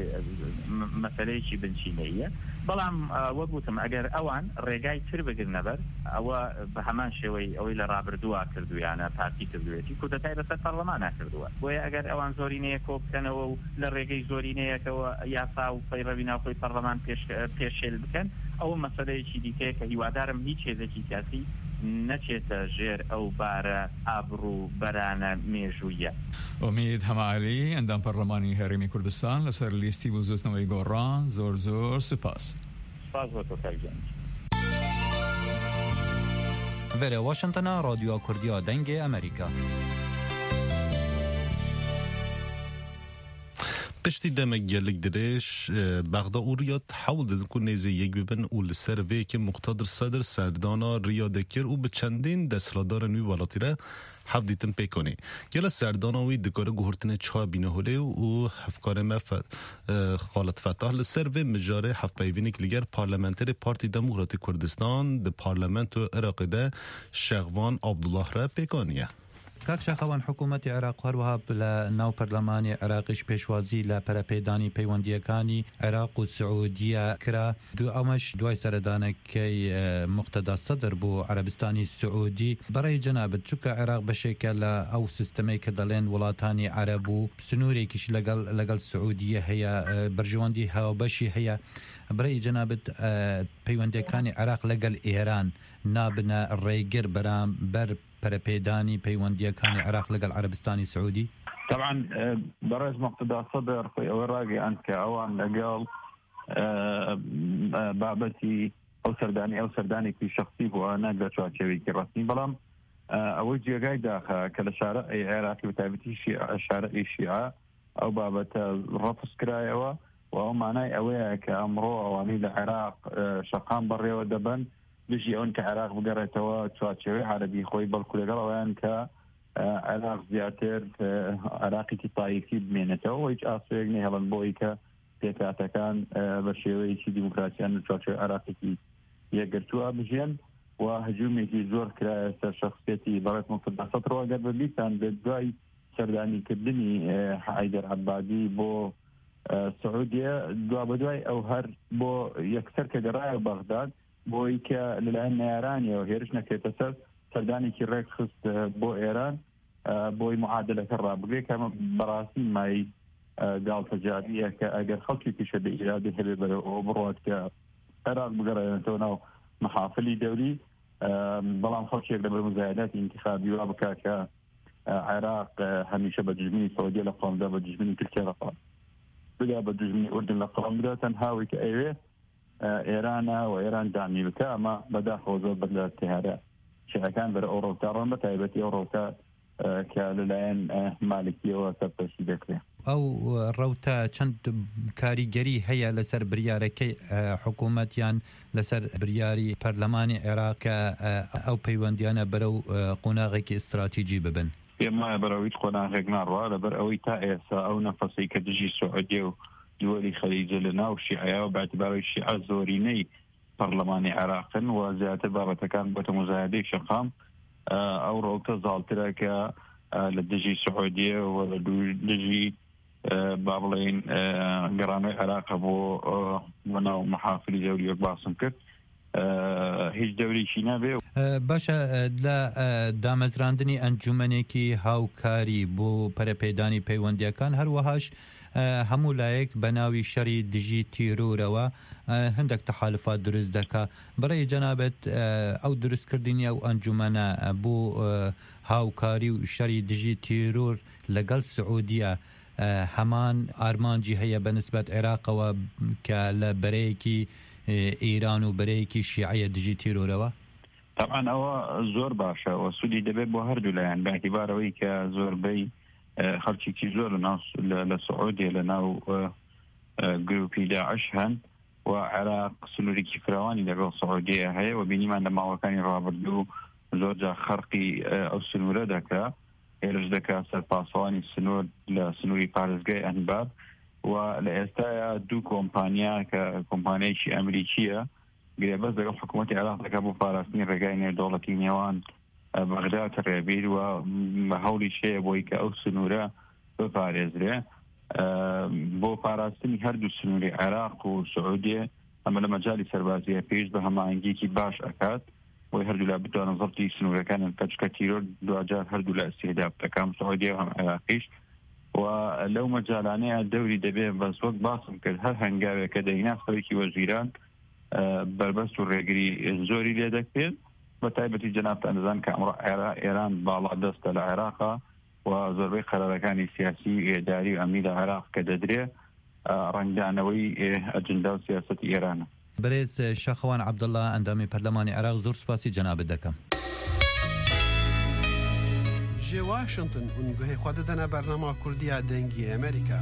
مەسەلەیەکی بنچینەیە، بەڵام وەگوتم ئەگەر ئەوان ڕێگای تر بگرنەبەر ئەوە بە هەمان شێوەی ئەوەی لە ڕابردووە کردویانە پارتی کردوێتی کودەتای بەسەر پەرلەمانە کردووە. بۆیە ئەگەر ئەوان زۆرینەیە کۆ بکەنەوە و لە ڕێگەی زۆرینەیەکەوە یاسا و پەیڕەوی ناوخۆی پەرلەمان پێشێل بکەن، ئەوە مەسەلەیەکی دیکەیە کە هیوادارم هیچ هێزێکی سیاسی نەچێتە ژێر ئەو بارە ئابڕوو بەرانە مێژوویە. ئومید هەماعەلی ئەندام پەرلەمانی هەرێمی کوردستان لەسەر لیستی بوزوتنەوەی گۆڕان زۆر زۆر سپاس. سپاس بۆ تۆ کاکجان. ڤێرە واشنتنە رادیۆ کوردیا دەنگی ئەمریکا. پشتی دەمە گەلک درێژ بەغدا و ریاد حەول دەدن کو نێزە یەک ببن و لەسەر vêyekê muqtadir Sedr serdana riya dikir û bi çendên desthilatdarên wî welatî re hev dîtin pêkonê. Gela serdana wî dikare guhurtinê çiha bîneholê û hevkarê me Xalit Fettah li ser vê mijarê hevpeyvînek li ger parlamenterê Partî Demokratîk Kurdistan di parlamentoya Iraqê de Şehvan Abdullah re pêkaniye. کاک شەخەوان حکوومەتی عێراق هەروەها لە ناو پەرلەمانی عێراقیش پێشوازی لە پەرەپێدانی پەیوەندیەکانی عێراق و سعودیە کرا. ئەمەش دوای سەردانەکەی مقتەدا سەدر بۆ عەرەبستانی سعودی. بەڕێی جەنابەت چونکە عێراق بەشێکە لە ئەو سیستەمەی کە دەڵێن وڵاتانی عەرەب و سنوورێکیش لەگەڵ سعودیە هەیە، بەرژەوەندی هاوبەشی هەیە. بەڕێی جەنابەت پەیوەندیەکانی عێراق لەگەڵ ئێران نابنە ڕێگر بەرامبەر پەرەپێدانی پەیوەندیەکانی عێراق لەگەڵ عەرەبستانی سعودی؟ طبعا بەڕێز مقتەدا سەدر خۆی ئەوە ڕاگەیاند کە ئەوان لەگەڵ بابەتی ئەو سەردانێکی شخصی بووە نەگە چوارچێوێکی ڕەسمی، بەڵام ئەوەی جێگای داخە کە لە شارەی عێراقی و تایبەتی شارەی شیعە ئەو بابەتە ڕەفز کرایەوە و ئەو مانای ئەوەیە کە ئەمڕۆ ئەوانەی لە عێراق شەقام بەڕێوە دەبن بژی ئەون کە عێراق بگەڕێتەوە چوارچێوەی عەرەبی خۆی بەڵکو لەگەڵ ئەویان کە عێراق زیاتر عێراقێکی تایەکی بمێنێتەوە و هیچ ئاسوەیەک نەی هەڵن بۆی کە پێکاتەکان بە شێوەیەکی دیموکراسیان لە چوارچێوەی عێراقێکی یەکگرتووە بژێن و هەجوومێکی زۆر کرایە سەر شەخصیەتی بەڕێز مقتەدا سەدرەوە گەر بەبیستان بێت دوای سەردانیکردنی حەیدەر عەبادی بۆ سعودیە دوای ئەو هەر بۆ یەکسەر کە گەڕایە بەغداد بۆی کە لەلایەن نەیارانیەوە هێرش نەکرێتە سەر سەردانێکی ڕێک خست بۆ ئێران بۆی معادلەکە ڕابگرێت کە ئەمە بەڕاستی مای گاڵتەجاریە کە ئەگەر خەڵکی پیشە بە ئیرادی هەبێ بەرەوە بڕات کە عێراق بگەڕێنێتەوە ناو محافلی دەوری، بەڵام خەڵکێک لە بەر مزایداتی انتخابی وا بکات کە عێراق هەمیشە بە دژمنی سعودیە لە قەڵەمدا بە دژمنی تورکیا لە قەڵەم بدا بە دژمنی ئوردن لە قەڵەم بدا تەنهاوی کە ئەوێ ئێرانە و ئێران دامی بکە ئەمە بەداخەوە زۆر بەر لە تێهارە شێعەکان بەر ئەو ڕۆکتا ڕۆن بە تایبەتی ئەو ڕۆکتا کە لەلایەن مالکیەوە سەرپەرشتی دەکرێت. ئەو ڕەوتە چەند کاریگەری هەیە لەسەر بریارەکەی حکوومەتیان لەسەر بریاری پەرلەمانی عێراق کە ئەو پەیوەندیانە بەرەو قۆناغێکی ئستراتیجی ببن؟ پێمایە بەرەوەی خۆناغێک ناڕوا لەبەر ئەوەی تا ئێستا ئەو نەفەسی کە دژی سعودیە و دووەری خەلیجە لە ناو شیعەیە و باعتبارەوەی شیعە زۆرینەی پەرلەمانی عێراقن و زیاتر بابەتەکان بۆتە مزایدەی شەقام ئەو ڕۆڵتە زاڵترە کە لە دژی سعودیە و لە دژی با بڵێن گەڕانەوەی عێراقە بۆ ناو محافلی دەوری وەک باسم کرد هیچ دەورێکی نابێ. باشە لە دامەزراندنی ئەنجومەنێکی هاوکاری بۆ پەرەپێدانی پەیوەندیەکان هەروەهاش هەموو لایەک بە ناوی شەڕی دژی تیرۆرەوە هەندێک تەحالفات دروست دەکا. بەڕێی جەنابەت ئەو دروستکردنی ئەو ئەنجومەنە بۆ هاوکاری و شەڕی دژی تیرۆر لەگەڵ سعودیە هەمان ئارمانجی هەیە بەنسبەت عێراقەوە کە لە بەرەیەکی ئیران و بەرەیەکی شیعەیە دژی تیرۆرەوە؟ طبعا ئەوە زۆر باشە و سوودی دەبێت بۆ هەردوو لایەن باعتیبارەوەی کە زۆربەی خەڵکێکی زۆر لە سعودیە لە ناو گروپی داعش هەن و عێراق سنوورێکی فراوانی لەگەڵ سعودیە هەیە و بینیمان لە ماوەکانی ڕابردوو زۆر جا خەرقی ئەو سنوورە دەکا هێرش دەکا سەرپاسەوانی سنوور لە سنووری پارێزگای ئەنبار و لە ئێستاە دوو کۆمپانیا کە کۆمپانیایکی ئەمریکیە گرێبەست لەگەڵ حکوومەتی عێراق دەکا بۆ پاراستنی ڕێگای نێودەوڵەتی نێوان بەغداد ڕێبیر و هەوڵی شەیە بۆی کە ئەو سنوورە بپارێزرێ بۆ پاراستنی هەردوو سنووری عێراق و سعودیە ئەمە لە مەجای سەربازیە پێش بە هەماهەنگیەکی باش ئەکات بۆی هەردوو لا بتوانن زەڵتی سنوورەکانن کەچکە تیرۆر دوجار هەردوو لە ئەستێداب دەکەم سعودیە و هەم عێراقیش و لەو مەجالانەیە دەوری دەبێت بەس وەک باسم کرد هەر هەنگاوێک کە دەینا سەرۆکی وەزیران بربەست و ڕێگری زۆری لێ دەکرێت بە تایبەتی جەنابتان دەزان کە ئەمڕۆ ئێران باڵا دەستە لە عێراقا و زۆربەی قەرارەکانی سیاسی و ئێداری و ئەمنی لە عێراق کە دەدرێ ڕەنگدانەوەی ئەجەندا و سیاسەتی ئێرانە. بەرێز شەخەوان عەبدوڵڵا ئەندامی پەرلەمانی عێراق زۆر سوپاسی جەنابەت دەکەم. ji Washington hûn guhê xwe didine bernama Kurdiya dengî Amerîka.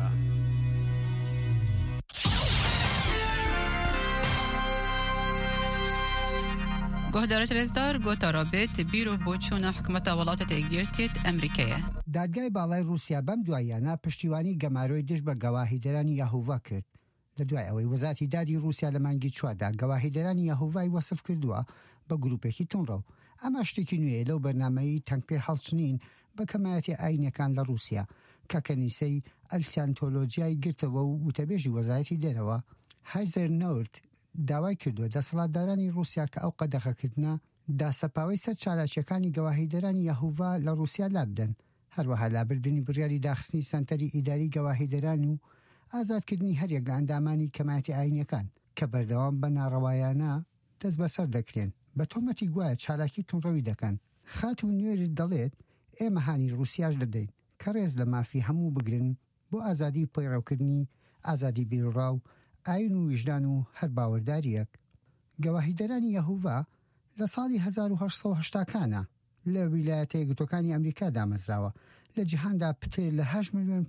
گهدارت رزدار گوتا رابط بیرو بۆچوونە حکومەتە وڵاتە یەکگرتوویەت ئەمریکایە. دادگای باڵای رووسیا بەم دوایانە پشتیوانی گەمارۆی دژ بە گەواهیدەرانی یاهوڤا کرد. لە دوای ئەوەی وەزارەتی دادی رووسیا لە مانگی چواردا گەواهیدەرانی یاهوڤای وەسف کردووە بە گروپێکی تونڕە. ئەمە شتێکی نوێیە لەو بەرنامەی تەنگپێ هەڵچنین بە کەمایەتی ئاینەکان لە رووسیا کە کەنیسەی ئەلسیانتۆلۆجیای گرتەوە و وتەبێژی وەزارەتی دەرەوە هایزەر نەورد داوای کردووە دەسەڵاتدارانی رووسیا کە ئەو قەدەغەکردنە داسەپاوەی سەر چالاکیەکانی گەواهیدەرانی یاهوڤا لە رووسیا لابدەن، هەروەها لابردنی بڕیاری داخستنی سەنتەری ئیداری گەواهیدەران و ئازادکردنی هەریەک لە ئەندامانی کەمایەتی ئاینەکان کە بەردەوام بە ناڕەوایانە دەست بەسەر دەکرێن بە تۆمەتی گوایە چالاکی تونڕەوی دەکەن. خات و نوێرت دەڵێت ئێمە هانی رووسیاش دەدەین کە ڕێز لە مافی هەموو بگرن بۆ ئازادی پەیڕەوکردنی ئازادی بیرڕاو ئاین و ویژدان و هەر باوەڕداریەک. گەواهیدەرانی یەهوڤا لە ساڵی 1970کانە لە ویلایەتە یەکگرتووەکانی ئەمریکا دامەزراوە. لە جیهاندا پتر لە 8.3 ملیۆن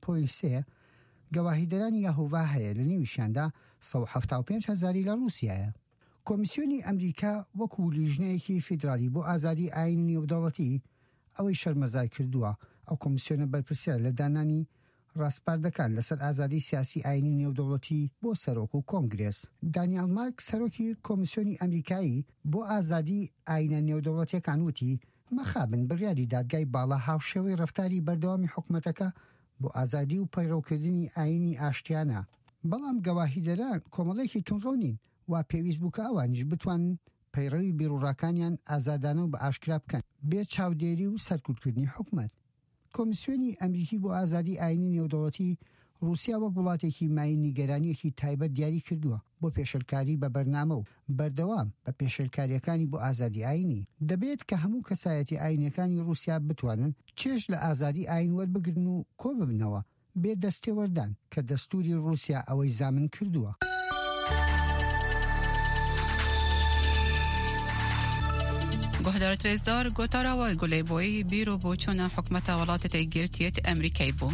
گەواهیدەرانی یەهوڤا هەیە، لە نێویشیاندا 175,000 لە رووسیایە. کۆمیسیۆنی ئەمریکا وەکو لیژنەیەکی فیدرالی بۆ ئازادی ئاین نێودەوڵەتی ئەوەی شەرمەزار کردووە. ئەو کۆمیسیۆنە بەرپرسیار لە دانانی ڕاستپاردەکان لەسەر ئازادی سیاسی ئاینی نێودەوڵەتی بۆ سەرۆک و کۆنگرێس. دانیال مارک سەرۆکی کۆمیسیۆنی ئەمریکایی بۆ ئازادی ئاینە نێودەوڵەتیەکان وتی مەخابن بڕیاری دادگای باڵا هاوشێوەی ڕەفتاری بەردەوامی حکومەتەکە بۆ ئازادی و پەیڕەوکردنی ئاینی ئاشتیانە. بەڵام گەواهیدەران کۆمەڵێکی تونڕەو نین و پێویست بوو کە ئەوانیش بتوان پەیڕەوی بیرڕاکانیان ئازادانە و بە ئاشکرا بکەن بێ چاودێری و سەرکوتکردنی حکومەت. کۆمیسیۆنی ئەمریکی بۆ ئازادی ئاینی نێودەوڵەتی رووسیا وەک وڵاتێکی مای نیگەرانیەکی تایبەت دیاری کردووە بۆ پێشەلکاری بە بەرنامە و بەردەوام بە پێشەلکاریەکانی بۆ ئازادی ئاینی. دەبێت کە هەموو کەسایەتی ئاینەکانی رووسیا بتوانن چێژ لە ئازادی ئاین وەربگرن و کۆ ببنەوە بێ دەستێوەردان کە دەستوری رووسیا ئەوەی زامن کردووە. گهدارت رزدار گوتاراوای گولی بوی بیرو بۆچوونە حکومەتە وڵاتە یەکگرتوویەت ئەمریکای بوو.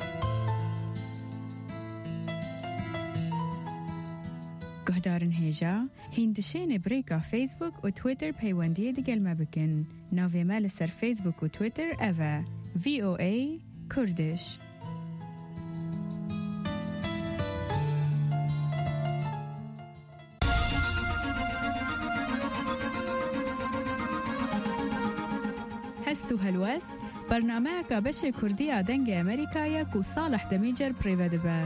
گهدارن هێژا هیندشێنێ برێکا فیسبوک و تویتر پەیوەندیە دەگەلمە بکەن. ناوێمە لەسەر فیسبوک و تویتر ئەوە VOA Kurdish. هستو هلوست برنامه که بشه کردی آدنگ امریکایی که صالح دمیجر پریوده به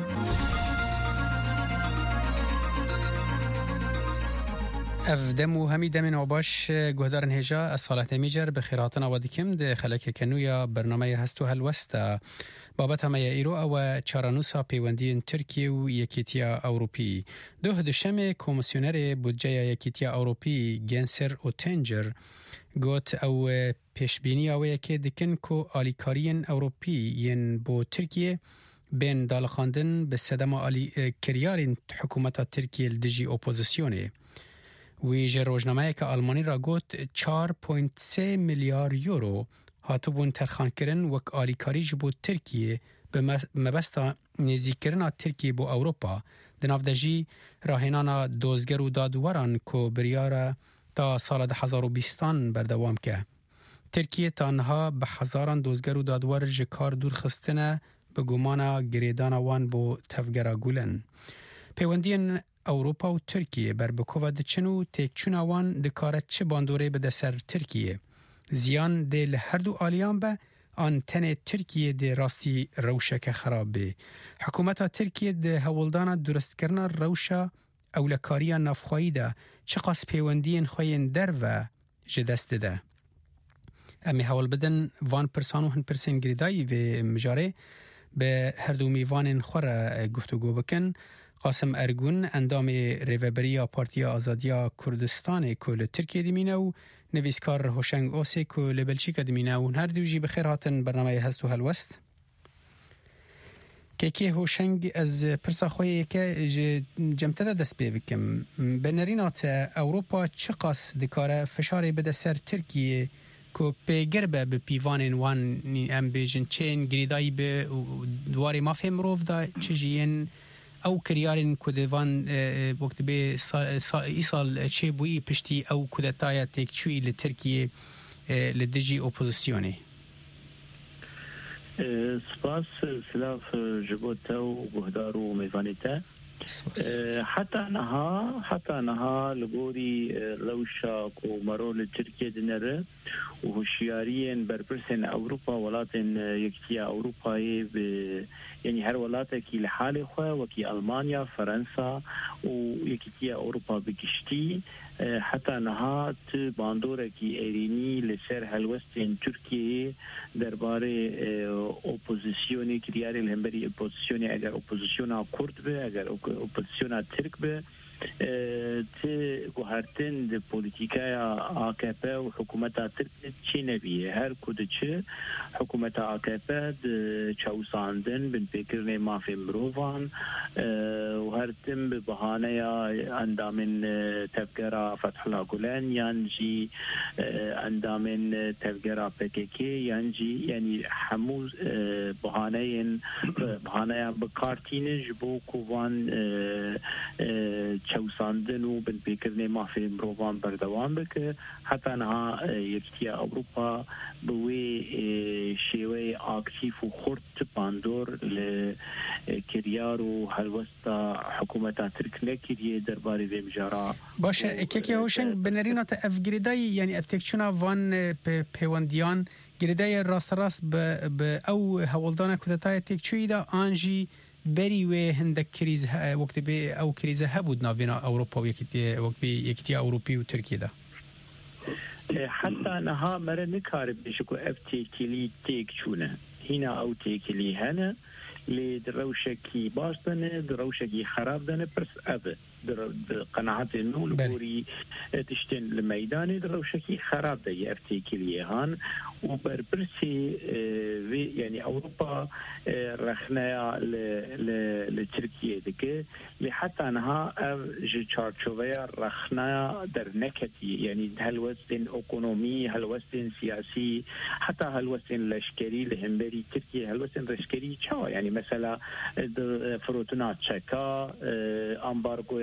افدم و همی دمین و باش گهدارن هجا از صالح دمیجر بخیراتن آوادیکم ده خلک کنویا برنامه هستو هلوست بابت همه ایرو او چارانوسا پیوندین ترکیه و یکیتیا اوروپی دو دوشم کمیسیونر بودجه یکیتیا اوروپی گنسر و تنجر گوت او پیشبینی اوه که دکن کو آلیکارین اوروپی ین بو ترکیه بین دالخاندن به صدم آلی کریارین حکومت ترکیه لدجی اپوزیسیونه ویژه روزنامه که آلمانی را گوت 4.3 میلیارد یورو هاتو بون ترخان کرن وک آلیکاری جبو ترکیه به مبستا نزیکرنا ترکیه بو اوروپا دناف دجی راهنانا دوزگر و دادوران کو بریاره تا سال 2020 بردوام که ترکیه تنها به هزاران دوزگر و دادور جکار دور خستنه به گمان گریدان وان بو تفگرا گولن پیوندین اوروپا و ترکیه بر بکوه دچنو تکچون وان دکارت چه باندوره به دسر ترکیه زیان دل هر دو آلیان به آن تن ترکیه ده راستی روشک خراب به حکومت ترکیه ده هولدان درست کرنا روشا اولکاری نفخوایی ده چقاس پیوندین خوین در و جدست ده امی حوال بدن وان پرسانو هن پرسین گریدایی و مجاره به هر دو میوان خور گفتگو بکن قاسم ارگون اندام ریوبریا پارتیا آزادیا کردستان کل ترکیه دیمینه و نویسکار هوشنگ اوسی کل بلژیک دیمینه و هر دوجی بخیر هاتن برنامه هستو هلوست که هوشنگ از پرسا خویی که جمتده دست بکم بنرینات اوروپا چقاس دکاره فشاری بده سر ترکیه که پیگر به پیوان وان ام بیجن چین گریدایی به دواری ما فهم روف دا چجین او کریارین کدوان وقت به ایسال چه بویی پشتی او کدتایا تکچوی لترکیه لدجی اپوزیسیونی سپاس سلاف جبوتا و گهدار و میوانیتا حتى نها لغوري روشا كو مرول تركيا دنره وهوشياريين بربرسن اوروبا ولاتن يكتيا اوروبا يعني هر ولاتك لحالي خو وكي المانيا فرنسا ويكتيا اوروبا بكشتي حتى نها باندوره كي ايريني لسر هلوستين تركيا درباره اپوزيسيوني كرياري الهمبري اپوزيسيوني اگر اپوزيسيونا كرد به اگر اپوزيسيونا ترك به تی گوهرتن د پولیتیکای AKP و حکومت ترک چی نبیه هر کد چه حکومت AKP د چاوساندن بن فکرنه مافی مروان و هر تم به بهانه اندامن تفکر فتح الله گلن یعنی اندامن تفکر PKK یعنی همو بهانه بکارتینه جبو کوان چوساندن و بن پیکرنه مافی مروان بردوام بکه حتی نها یکتیا اوروپا بوی شیوه اکتیف و خورد باندور لکریار و هلوستا حکومت ترک نکریه درباره ویمجارا باشه که هوشنگ بنرینات افگریدای یعنی افتکشونا وان پیوندیان گریدای راست به او هولدان کودتای تکچوی دا آنجی بری و هندک کریز وقت به او کریز هبود ناوینا اوروپا و یکیتیا اوروپی و ترکیه ده حتی نها مره نکاره بشه که اف تیکلی تیک چونه هینا او تیکلی هنه لی دروشکی باستنه دروشکی خراب دنه پرس اوه در قناعت نو لبوری تشتن لمیدان دروشکی خراب ده اف تیکلی هان و برپرسی یعنی اوروپا رخنایا لترکیه دکه لی حتی نها او جچارچوه رخنایا در نکتی یعنی هلوستن اقونومی هلوستن سیاسی حتی هلوستن لشکری لهمبری ترکیه هلوستن لشکری چا یعنی مثلا فروتنا چکا امبارگوی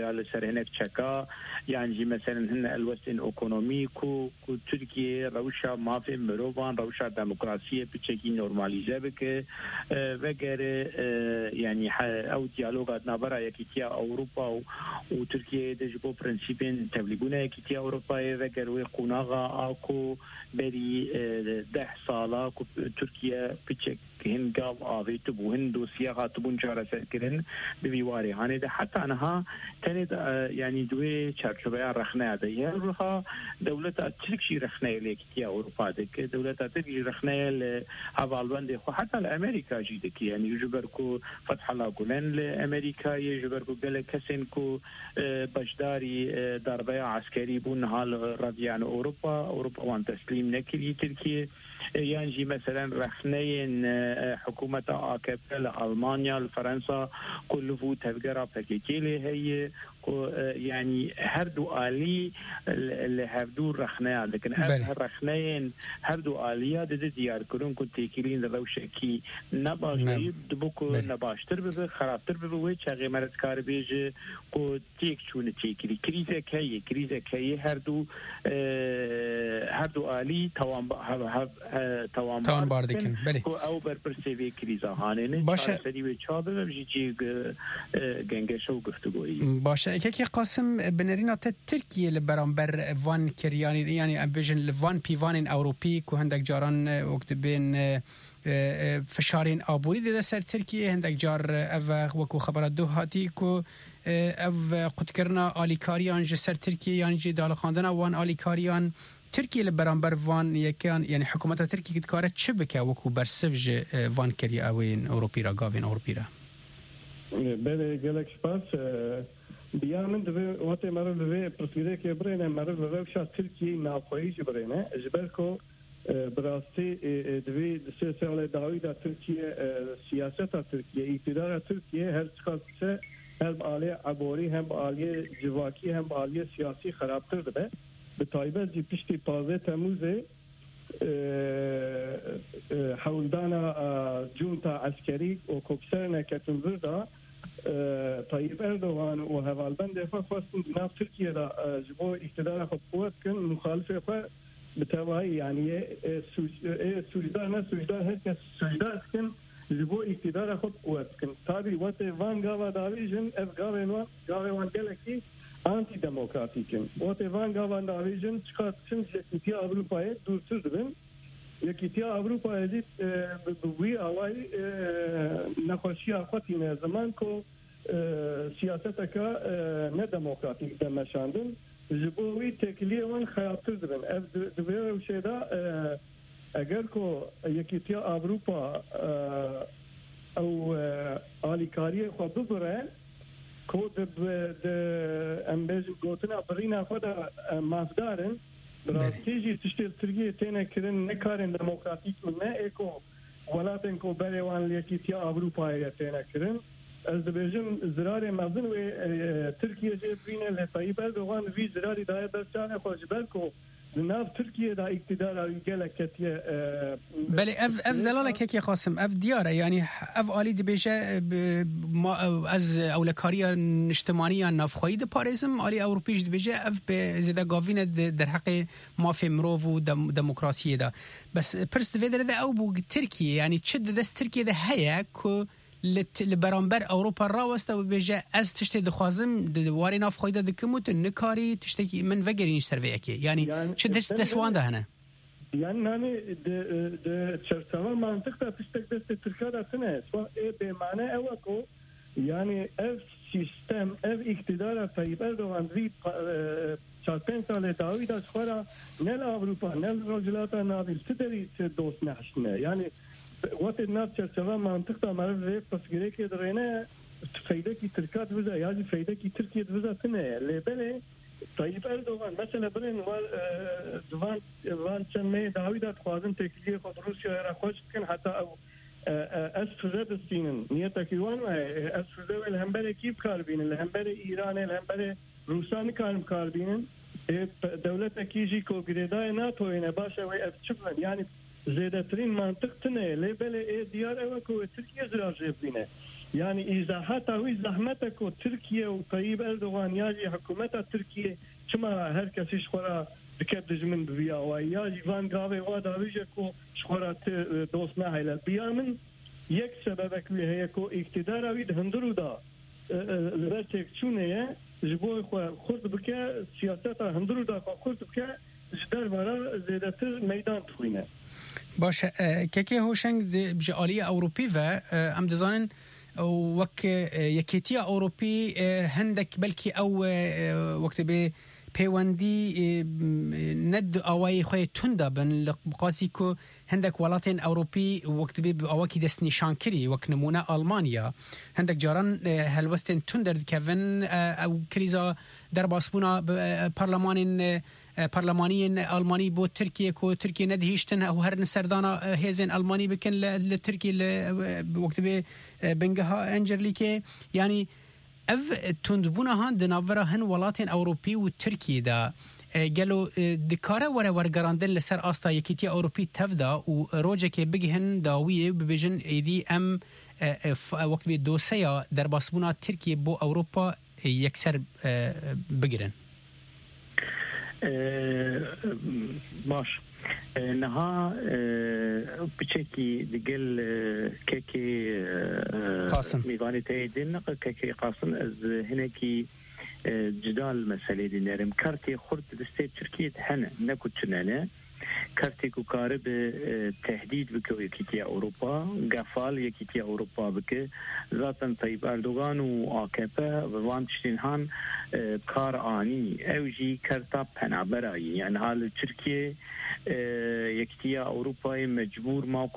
على سر هناك شكا يعني مثلا هن الوسن ايكونوميكو تركيا روشا ما في مروان روشا ديمقراطيه بتشكي نورماليزه بك وغير يعني او ديالوغ نابرا يكيتيا اوروبا وتركيا دجبو برنسيبين تبلغونا يكيتيا اوروبا وغير وقناغا اكو بري 10 سالا تركيا بتشك هن قال آذيت بوهن دوسيا تبون شهر سكرن ببيواري هاني ده حتى أنها تاني يعني دوي شرشبيا رخنا هذا روها دولة تركشي رخنا لك يا أوروبا دك دولة تركشي رخنا لهافالبند خو حتى لأمريكا جيدك يعني يجبركو فتح الله قلن لأمريكا يجبركو قال كسنكو بجداري ضربة عسكري بون هال رضي عن أوروبا وان تسليم نكلي تركيا يعني مثلا رخنين حكومة AKP لألمانيا لفرنسا كل فو تفجر بكيكيلي هي يعني هردو آلي اللي هردو رخنيا لكن رخنين هردو آلية دي ديار كرون كنت تيكيلين لروشكي نباشي دبوكو نباشتر ببه خرابتر ببه ويش هغي مرد كار بيجي كو تيك شون تيكيلي كريزة كي هردو آلي توان باردكن بله او بر پرسیوی کریزا هانه باشه سریوی چادر بجی گنگشو گفتگویی باشه که قاسم بنرینا ترکیه لبرانبر وان کریانی یعنی امبیژن وان پیوان اوروپی کو هندک جاران وقت بین فشارین آبوری ده سر ترکیه هندک جار او وکو خبرات دو هاتی کو او قد کرنا آلیکاریان جسر ترکیه یعنی جی دالخاندن وان آلیکاریان تركيا لبرانبر فان يكان يعني حكومة تركيا كتكارة شبكة وكو برسفج فان كري اوين اوروبيرا غافين اوروبيرا بله جالك سباس بيامن دو وقت مرة دو برسيدة كبرينا مرة دو روشا تركيا ناقويش برينا جبالكو براستي دو سيسال داويدا تركيا سياسة تركيا اقتدار تركيا هر تخصص هم آلية عبوري هم آلية جواكي هم آلية سياسي خرابتر دبه بتایبه جی پشتی 15 تموز حولدانا جونتا عسكري وكوكسرنا كتنزردا طيب اردوغان وهوالبند خواستن جناب تركيا دا جبو اقتدار خود قوت کن مخالفه خود بتوایی يعني سوجدار هكا سوجدار کن جبو اقتدار خود قوت کن تابي وقت وان گاوا داویجن اف گاوه وان گلکی anti demokratikin. O tevan gavan davicin çıkartışın yekitiya Avrupa'ya durturdun. Yekitiya Avrupa'ya dit bu alay nakhoşi akati ne zaman ko siyasetaka ne demokratik demeşandın. Jibovi tekliyen hayatırdın. Ev duvera şeyda eğer ko yekitiya Avrupa او alikariye xo bibire كود امباج قوتنا برينا خدا مافدارن براستيجي تشتغل تركيا تينا كرن نكارن ديمقراطيك من ايكو ولاتن كو بريوان ليكيتيا اوروبا تينا كرن از دبيجن زراري مازن و تركيا جيبينا لطيب اردوغان في زراري داير برشانه خوش بالكو ناف تركيا دا اقتدار رجال كتيا بله اف زلالك هيك يا قاسم اف دياره يعني اف آلي دبيجه از اولكاريا اجتماعيا نافخوي د باريزم آلي اوروبيش دبيجه اف زيدا غافين در حق ما في مروف و ديمقراطيه دا بس برست فيدر ده او بو تركيا يعني تشد دست تركيا ده هيا كو لبرانبر اوروبا راوسته و بيجه از تشتي دخوازم دواري ناف خويده دكموت نكاري تشتكي من فجرينش سرفيكي يعني شو دسوان ده هنا يعني ناني د چرتما منطقه تشتك دست تركيا تنه سواء بمعنى اوكو يعني اف سيستم اف اقتدار طيب اردوغان في 4 سال داوود اشخرا نل اوروبا نل رجلاتا نابل تدري دوست نحشنا يعني وقت الناس چرچوا منطقه مرز پس گیره که درینه فایده کی ترکات وزا یا فایده کی ترکیه وزا تنه لبله طيب اردوغان مثلا برين وان چنمه داویدات خوازن تکلیه خود روسیا را خوش کن حتی او اسفزه بستینن نیتا کیوان و اسفزه و الهمبره کیب کار بینن الهمبره ایران الهمبره روسانی کار بینن دولت کیجی کو گریدای ناتو اینه باشه و افچبن يعني زيادترين منطقتنا لبلا ديار اوكو تركيا زرار جيبينه يعني إذا حتى هو زحمتك وتركيا وطيب أردوغان ياجي حكومتها تركيا كما هركس شخورا بكدج من ببيا وياجي فان غافي وادا ريجكو شخورا دوسنا هاي البيامن يك سببك هيكو اقتدار ويد هندرو دا الرتك شونه جبوي خرد بك سياسة هندرو دا خرد بك جدار برا زيادتر ميدان تخوينه باش كيكي هوشنگ بجالية أوروبي و ام دزانن وك يكيتيا أوروبي هندك بلكي أو وقت بي پیوندی ند آوای خوی توندا بن بقاسی کو هندک ولاتین اوروپی وقت بی آواکی دست نشان کری وقت نمونه آلمانیا هندک جاران هلوستین توندر کون او کریزا در باسپونا پارلمانی آلمانی بو ترکیه کو ترکیه ندهیشتن او هر نسردانا هزین آلمانی بکن لترکیه وقت بی بنگها انجرلی که یعنی اف تندبونا هان دناورا هن ولاتين اوروبي و تركيا دا قالوا دكاره ورغراندن لسر استا يكيتي اوروبي تفدا و روجك بيجهن داويه ببيجن ايدي ام وقت بدوسيا در باسبونا تركيا بو اوروبا يكسر بگرن باش نها بشكي دقل كيكي قاسم ميغاني تايدين كيكي قاسم از هناكي جدال مسألة دينارم كارتي خرد دستي تركيا هنا نكو تنانا كارتي كارب تهديد بكو يكيتيا أوروبا قفال يكيتيا أوروبا بك ذاتا طيب أردوغان و آكابا وانتشتين هان كار آني أوجي كارتا بنابراي يعني هال تركيا يكيتيا أوروبا مجبور ماكو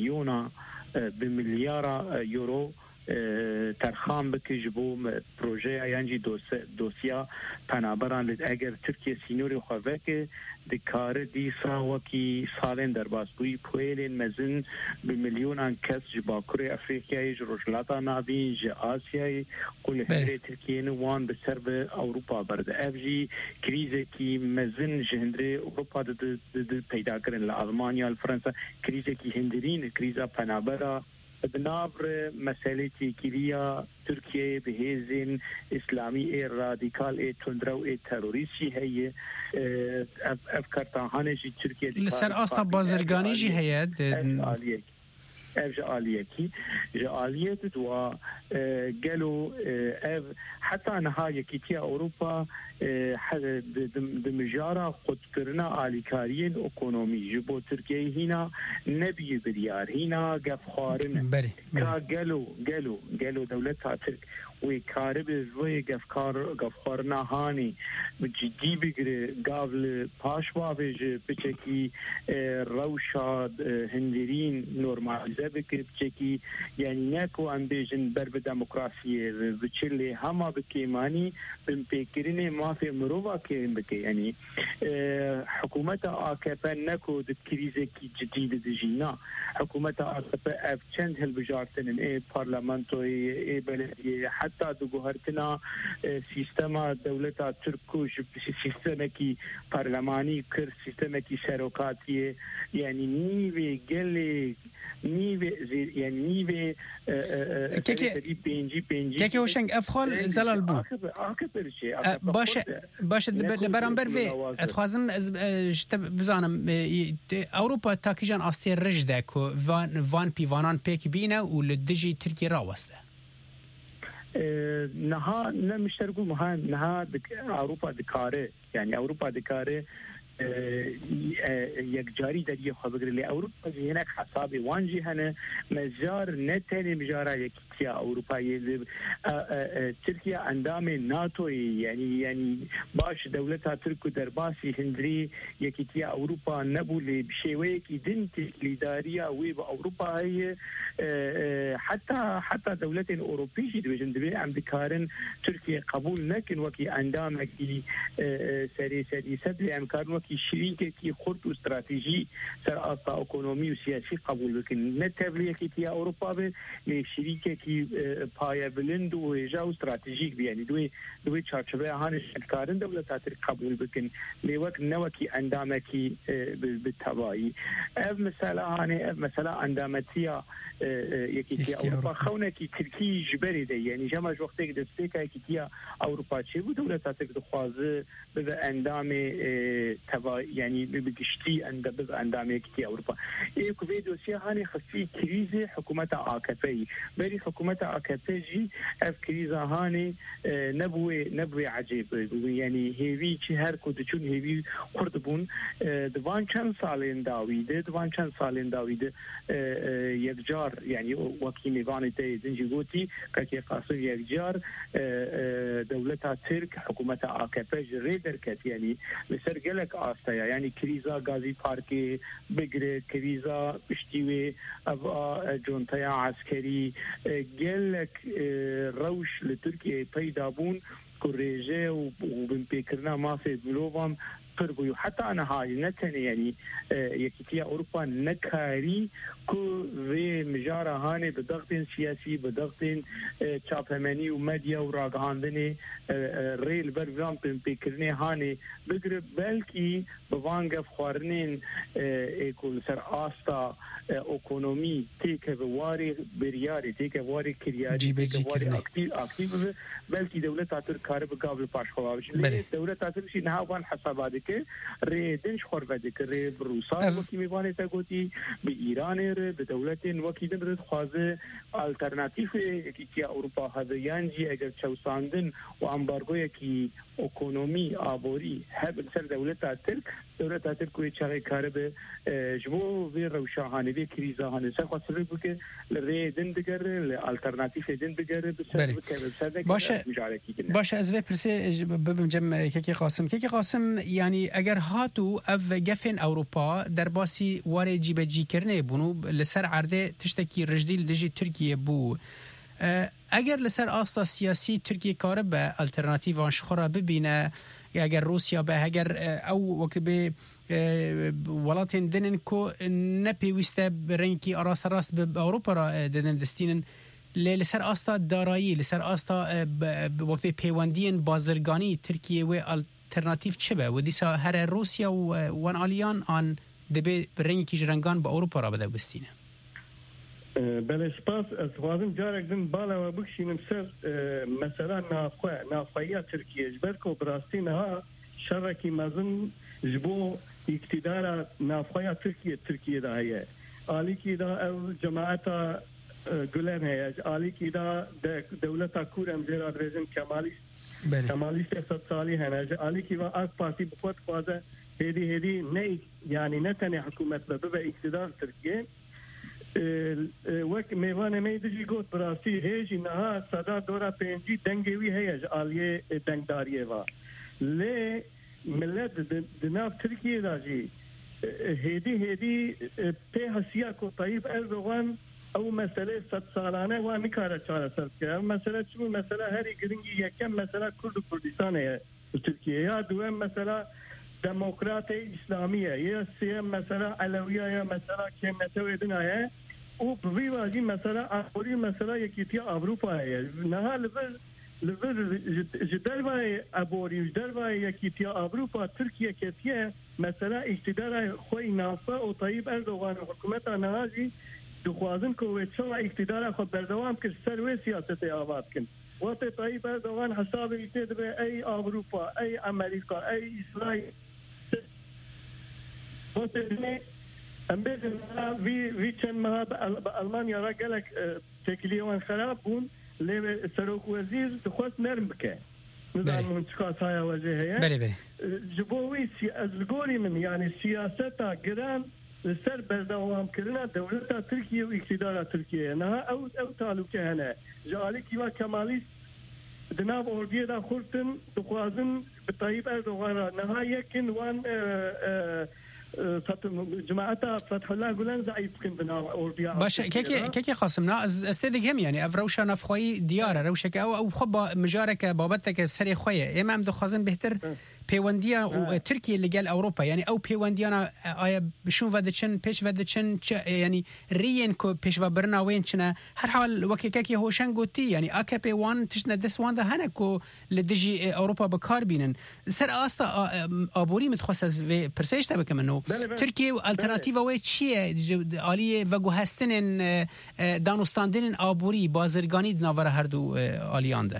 بمليار يورو ترخام بکش بو پروژه یعنی دوسیا پنابران لد اگر ترکیه سینوری خواه که دکار دی ساوکی سالن در باسبوی پویلین مزن بملیون کس جباکور افریقیای جروجلاتا نابین ج آسیای کل هره ترکیه نوان بسر به اوروپا برده افجی کریزه کی مزن جهندره اوروپا ده پیدا کرن لآلمانیا لفرنسا کریزه کی هندرین کریزه پنابرا بنابر مسألة كيريا تركيا بهزين إسلامي راديكال تندرو تيروريستي هي أفكار تاهانجي تركيا لسر أستا بازرگاني جي هي جاليكي جالية دوا قالوا حتى نهاية كيتيا أوروبا دمجارة قد كرنا آليكاريين أقونومي جبو تركيا هنا نبي بريار هنا قفخارنا قالوا دولتها ترك وكارب زوي قفخارنا هاني بجدي بقري قابل باشوا بيج بچكي روشاد هندرين نورماليزه بك بچكي يعني ناكو ام بيجن برب ديمقراطيه بچلي هما بكيماني بمبكرين ما في مروبا كيم بك يعني حكومه AKP ناكو دكريزه كي جديده دجينا حكومه AKP افچند هالبجارتن اي بارلمانتو اي بلديه حتى دغهرتنا سيستم دولتا تركوش سيستمكي برلماني كر سيستمكي سيروكاتيه يعني نيوي قال نيوي يعني نيوي كيكي وشنگ افخال زلال بو باش برانبر في اتخوازم بزانم اوروبا تاكيجان استير رجدك فان بيفانان بيك بينا ولدجي تركي راوسته نها نمشتركوا مها نها اوروبا دكاره يعني اوروبا دكاره یک جاری در یه خبر لی اروپا هناك حسابي وانجي هنا مجار نتاني مجارا يكتيا اوروبا تركيا اندام ناتو يعني باش دولتها تركو درباسي هندري يكتيا اوروبا نبولي بشيويك دنتي لداريا ويب اوروبا هي حتى دولتين اوروبية دبي عم دكارن تركيا قبول لكن وكي اندامك سري سدلي امكان کی شریکێکی خورد و استراتیژی سەر ئاستا ئۆکۆنۆمی و سیاسی قبول بکەن نە تەبلیەکێتی ئەوروپا بێ لێ شریکێکی پایە بلند و هێژا و استراتیژیک بیانی دوێ چارچوبەیە هاانی شکارن دەوڵەتا تر قبول بکەن لێ وەک نەوەکی ئەندامێکی بتەوایی ئەف مەسەلە هاانێ ئەف مەسەلە ئەندامەتیە یەکێتی ئەوروپا خەونێکی ترکی ژبەری دە یعنی ژەمەش وەختێک دەستێکایکیتیە ئەوروپا چێ بوو دەوڵەتا تر دخوازە ببە ئەندامێ یعنی بگشتی ببە ئەندامێکی ئەوروپا ئێک وێ دۆسیە هاانی خستی کریزی حکوومەتە ئاکەپەی بەری حکوومەتە ئاکەپێژی ئەف کریزە هاانی نەبوێ عجیب یعنی هێوی چی هەر کو دچون هێوی قورد بوون دوان چەند ساڵێن داویدە دوان چەند ساڵێن داویدە یەکجار یعنی وەکی میوانی تێ دنجی گوتی کەکی قاسم یەکجار دەوڵەتا ترک حکوومەتە ئاکەپەژ ڕێ دەرکەت یعنی لەسەر گەلک ئاستەیە یعنی کریزا گازی پارکێ بگرێ کریزا پشتیوێ ئەڤا جۆنتەیە عسکەری گەلک ڕەوش لە تورکیە پەیدا بوون کو ڕێژێ و بنپێکردنا مافێ مرۆڤام پر بوو حتا نەهای نەتەنێ یعنی یەکیتیە ئەوروپا نەکاری کو وێ مژارە هاانێ بە دەختێن سیاسی بە دەختێن چاپەمەنی و مەدیا و ڕاگەهاندنێ ڕێل بەرام پێکردنێ هاانێ بگرە بەلکی بڤانگە خواردنێن ئێکۆ لەسەر ئاستا ئۆکۆنۆمی تێکە بە وارێ بریاری تێکە وارێ کریاری ئاکتیو ببێ بەلکی دەوڵەتا تر کارە بگاو لە پاشخواوش دەوڵەتا ترشی نهاوان حسابادێک ڕێدنج خۆربەدێک ڕێ ڕووسا وەکی میوانێتە گوتی بە ئیرانێ بە دەوڵەتێن وەکی دەبرێت خوازە ئالتەرناتیفێکی ئەوروپا هەدەیانجی ئەگەر چەوساندن و ئەمبارگۆیەکی ئۆکۆنۆمی ئابۆری هەب سەر دەوڵەتا ترک دەوڵەتا ترک کوێ چاغی کارە بە ji bo vê rewşahanê vê krîzahanê ser xwastirî bike li rê din digere li alternatîfê din digere bi ser bike باشه ez vê pirsê bibim cem kekê qasim yani eger hatu ev gefên Ewropa derbasî warê cîbecîkirinê bûn û li ser erdê tiştekî rijdî li dijî Tirkiye bû eger li ser asta siyasî Tirkiye karibe alternatîvan ji xwe re bibîne eger Rusya be heger ew wekibê welatên dinin ku nepêwîste bi rengekî araserast bi Ewropa re didin distînin li ser asta darayî li ser asta wekbê peywendiyên bazirganî Tirkiye wê alternatîv çi be we dîsa here Rusya û wan aliyan an dibê bi rengekî ji rengan bi Ewropa re bide bistîne بله سپاس از خوازم جارک دن بالا و بکشینم سر مثلا نافخوایی ترکیه جبر که براستی نها شرکی مزن جبو اقتدار نافخوایی ترکیه ده هیه آلی که ده او جماعت گلن هیه آلی که ده دولتا کور امزیرات رژن کمالیست 100 سالی هنه آلی که آک پارتی بخواد خوازه هیدی نه یعنی نه تنه حکومت به اقتدار ترکیه وەک میوانێ دژی گوت بڕاستی هێژی نەها سەدا دۆرا پێنجی دەنگێوی هەیە ئالیێ دەنگداریێوە لێ ملت دناو ترکیەدا ژی هێدی پێ هەسییا کۆتاییب ئەردۆغان ئەو مەسەلەی 100 ساڵانە وا میکارە چارەسەر بکە ئەو مەسەلە چوو مەسەلە هەری گرنگی یەکەم مەسەلە کورد و کوردستان هەیە تورکیە یا دوێم مەسەلە دموکراتی اسلامیه یا سیام مثلا علویه یا مثلا کمنتوی دنیاه او بوی واجی مثلا آخری مثلا یکیتی اروپا ہے نها لور جدال وای ابوری جدال وای یکیتی اروپا ترکیه کتیه مثلا اقتدار خوی نافع او طیب اردوغان حکومت نهاجی دخوازن کویت شو اقتدار خود بردوام که سر و سیاست آباد کن وقت طيب اردوغان حساب يتدب اي اوروبا اي امريكا اي اسرائيل وقت ام بيدنا في كان ما المانيا رجلك تكليوان خراب بون لي سروك وزير تخوت نرمك نظام منطقات هاي وجهه بله جبوي الجوري من يعني سياستا جران سر بردوام کردن دولت ترکیه و اقتدار ترکیه نه او تعلقه هنه جالی کیوا کمالیست دناب اوردیه دا خورتن دخوازن به طیب اردوغان نه یکن وان جماعت فتح الله گلن ضعیف کن دناب اوردیه باشه که قاسم نه استدی هم یعنی اف روشا نفخوی دیاره روشا که او خب مجارک بابتک سری خویه امام دخوازن بهتر پەیوەندیە و تورکیە لەگەل ئەوروپا یعنی ئەو پەیوەندیانە ئایا بشون ڤەدەچن پێش ڤەدەچن ینی ڕیەن کۆ پێشڤەبرناوێن چنە هەر حاڵ وەکێکێکی هۆشەنگ گوتی ینی ئاکەپێ وان تشتە دەستواندا هەنە کۆ لە دژی ئەوروپا بەکار بینن سەر ئاستا ئابووری متخواستە پرسەیشتە بکەمەوە تورکیە و ئالتەرناتیڤەوەی چییە ئالیە ڤەگوهەستنên دانوستاندنên ئابووری بازرگانی ناوەرە هەردوو ئالیاندا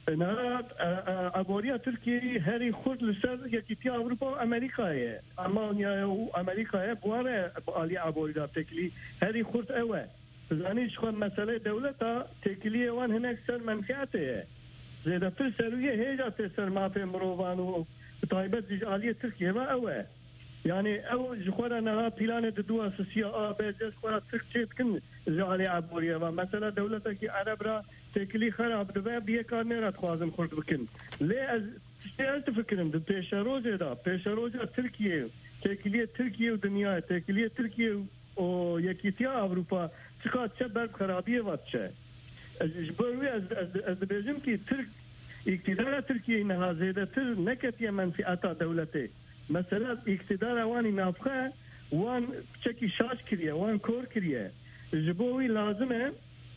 ئابووریە تورکیە هەری خورد لەسەر یەکیتی ئەوروپا و ئەمریکایە ئەمانیا و ئەمریکایە بوارە ئالی ئابووریدا تێکلی هەری خورد ئەوە بزانیش خۆ مەسەلەی دەوڵەتە تێکلی ئەوان هەنێک سەر منفعەتەیە زێدەتر سەرویە هێجا تێ سەر مافێ مرۆڤان و تایبەت ئالیە تورکیە ئەوە يعني او جخورا نها بلان دوا سوسيا بجس خورا تركيت كن جالي عبوريه مثلا دولتك عرب را تكلي خراب دبا بيكار نرا خوازم خرد بكن ليه اشتغل تفكرن بيشاروجه دا بيشاروجه تركيا تكليه تركيا ودنيا تكليه تركيا او يكيتيا اوروبا تقات شباب خرابيه واتشه جبروي از بيجم كي ترك اقتدار تركيا انها زيادة نكتيا منفعتا دولتي مثلا اقتدار واني نافخه وان تشكي شاش كريه وان كور كريه جبوي لازمه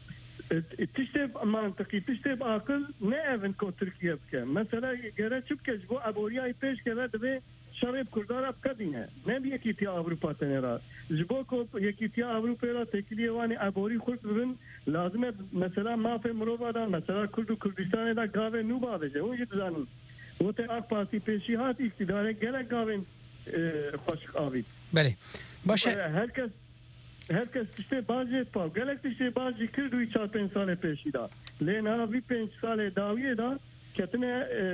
تشتب منطقي تشتب عقل نه اون کو ترکیه بکه مثلا گره چوب که جبو ابوریای پیش کرده دبه شرب کردار بکدینه نه یکی اروپا تنرا جبو کو یکی اروپا را تکلیه وانی ابوری خود ببین لازمه مثلا ما في مروبا دا مثلا کردستان دا گاوه نو باوجه اون یه زنون و ته اق پاسی پیشیات اقتدار گله گاوه خوش آوید بله باشه هر کس تشته بازی پا گلک تشته بازی کردوی 4-5 سال پیشی دا لینا وی 5 سال داویه دا کتنه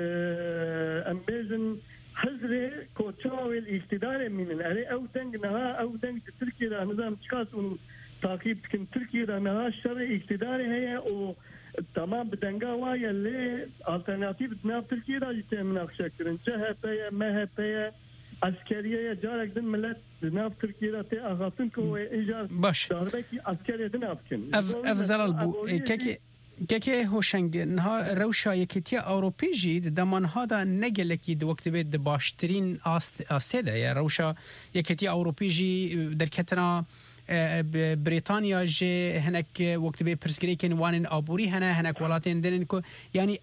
امبیزن حضر کوچاویل اقتدار مینن اره او دنگ ترکیه دا نظام چکاس اون تاقیب کن ترکیه دا نها شر اقتدار هیا او تمام بدنگا وایا لی آلترناتیو ناف ترکیه دا جیتے مناقشه کرن CHP'ye MHP'ye askeriye جارك دن ملت ناف تركيا تي اغاطن كو ايجار داربكي عسكريه دن افكن افزل بو كيكي هوشنگ نها روشا يكتيا اوروبي جيد دمان هذا نگلكي د وقت بيد باشترين استدا يا روشا يكتيا اوروبي جي دركتنا بريطانيا جي هناك وقت بي برسكريكن وان ابوري هناك ولاتين دنكو يعني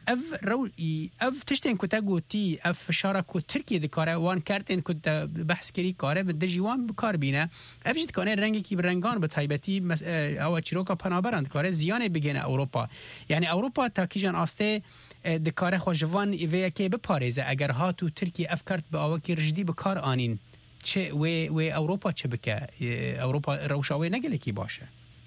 اف تشتين كنت قوتي اف شاركو تركيا دكاره وان كارتين كنت بحث كري كاره بدجيوان بكار بينا اف جيت كان رنگي كي برنگان بتايبتي او چيروكا پنابرند كاره زيانه بگينه اوروبا يعني اوروبا تاكيجان استه دكاره خوجوان ايوه كي بپاريزه اگر هاتو تركيا افكارت باوكي رجدي بكار انين چه و اوروپا چه بکه اوروپا روشاوی نگلکی باشه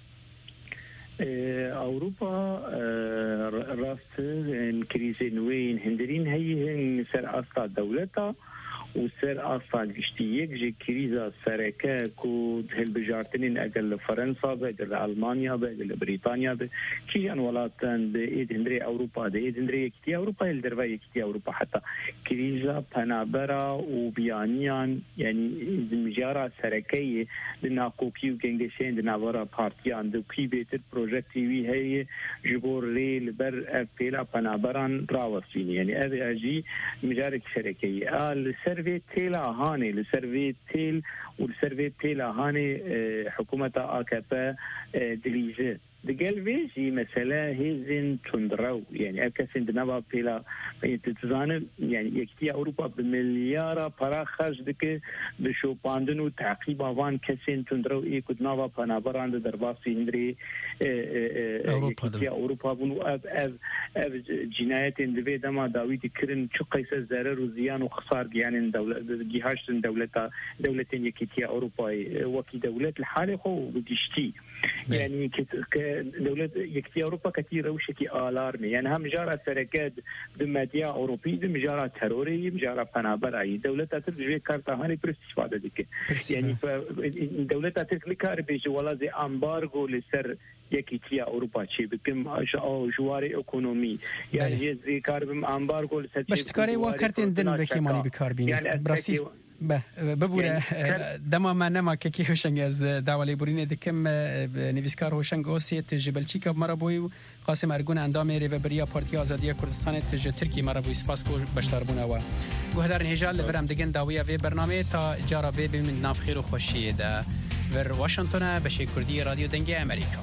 اوروپا راست کریز نوین هندرین هی سر استا دولتا و سر استا گشتی یک جه کریزا سرکه کو هل بجارتنین اگل فرنسا به اگل المانیا به اگل بریتانیا به کیان ولاتن به اید هندری اوروپا ده اید هندری یکتی اوروپا هل دروا یکتی اوروپا حتی کریزا پنابرا و بیانیان یعنی مجارا سرکه لناقوکی و گنگشین دناورا پارتیان دو کی بیتر پروژکتی وی هی جبور ریل بر افیلا پنابران راوستینی یعنی اوی اجی مجارک سرکه آل سروي تيلا هاني لسروي تيل والسروي تيلا هاني حكومة AKP دليزة دقال فيجي مسألة هزين تندرو يعني أكاسين دنابا بيلا تتزانب يعني يكتيا أوروبا بمليارة برا خرج دك بشو باندن وتعقيب وان كاسين تندرو إيكو دنابا بانابران درباسي هندري يكتيا أوروبا بنو أب جنايات اندفي دما داويد كرن شو قيسة زرر وزيان وخسار يعني جهاشتن دولتين يكتيا أوروبا وكي دولة الحالة خو بديشتي يعني دولة يكتي أوروبا كثير وشكي آلارمي يعني هم جارة سرقات دمادية أوروبية دم جارة تروري جارة بنابرأي دولة ترجع كارتا هاني باستفادة ديك يعني دولة ترجع كار بيجي ولا زي أمبارغو لسر يكتي أوروبا شيء بكم جواري إقتصادي يعني زي كار بم أمبارغو لسر بس تكاري وكرتين دن بكي ماني بكاربين يعني براسي ببوره دما نما كي هوشنگ از داولی برینه دکم نویسکار هوشنگ اوسیت جبلچی که مربوی قاسم ارگون اندام ریوبریا پارتی آزادی کردستان تج ترکی مربوی سپاس کو بشتربونه و گهدار نهجال لورم دگن داویا و برنامه تا جارا به من ناف خیر و خوشی ده ور واشنطن بشه کردی رادیو دنگ امریکا.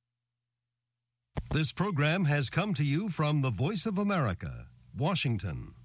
This program has come to you from the Voice of America, Washington.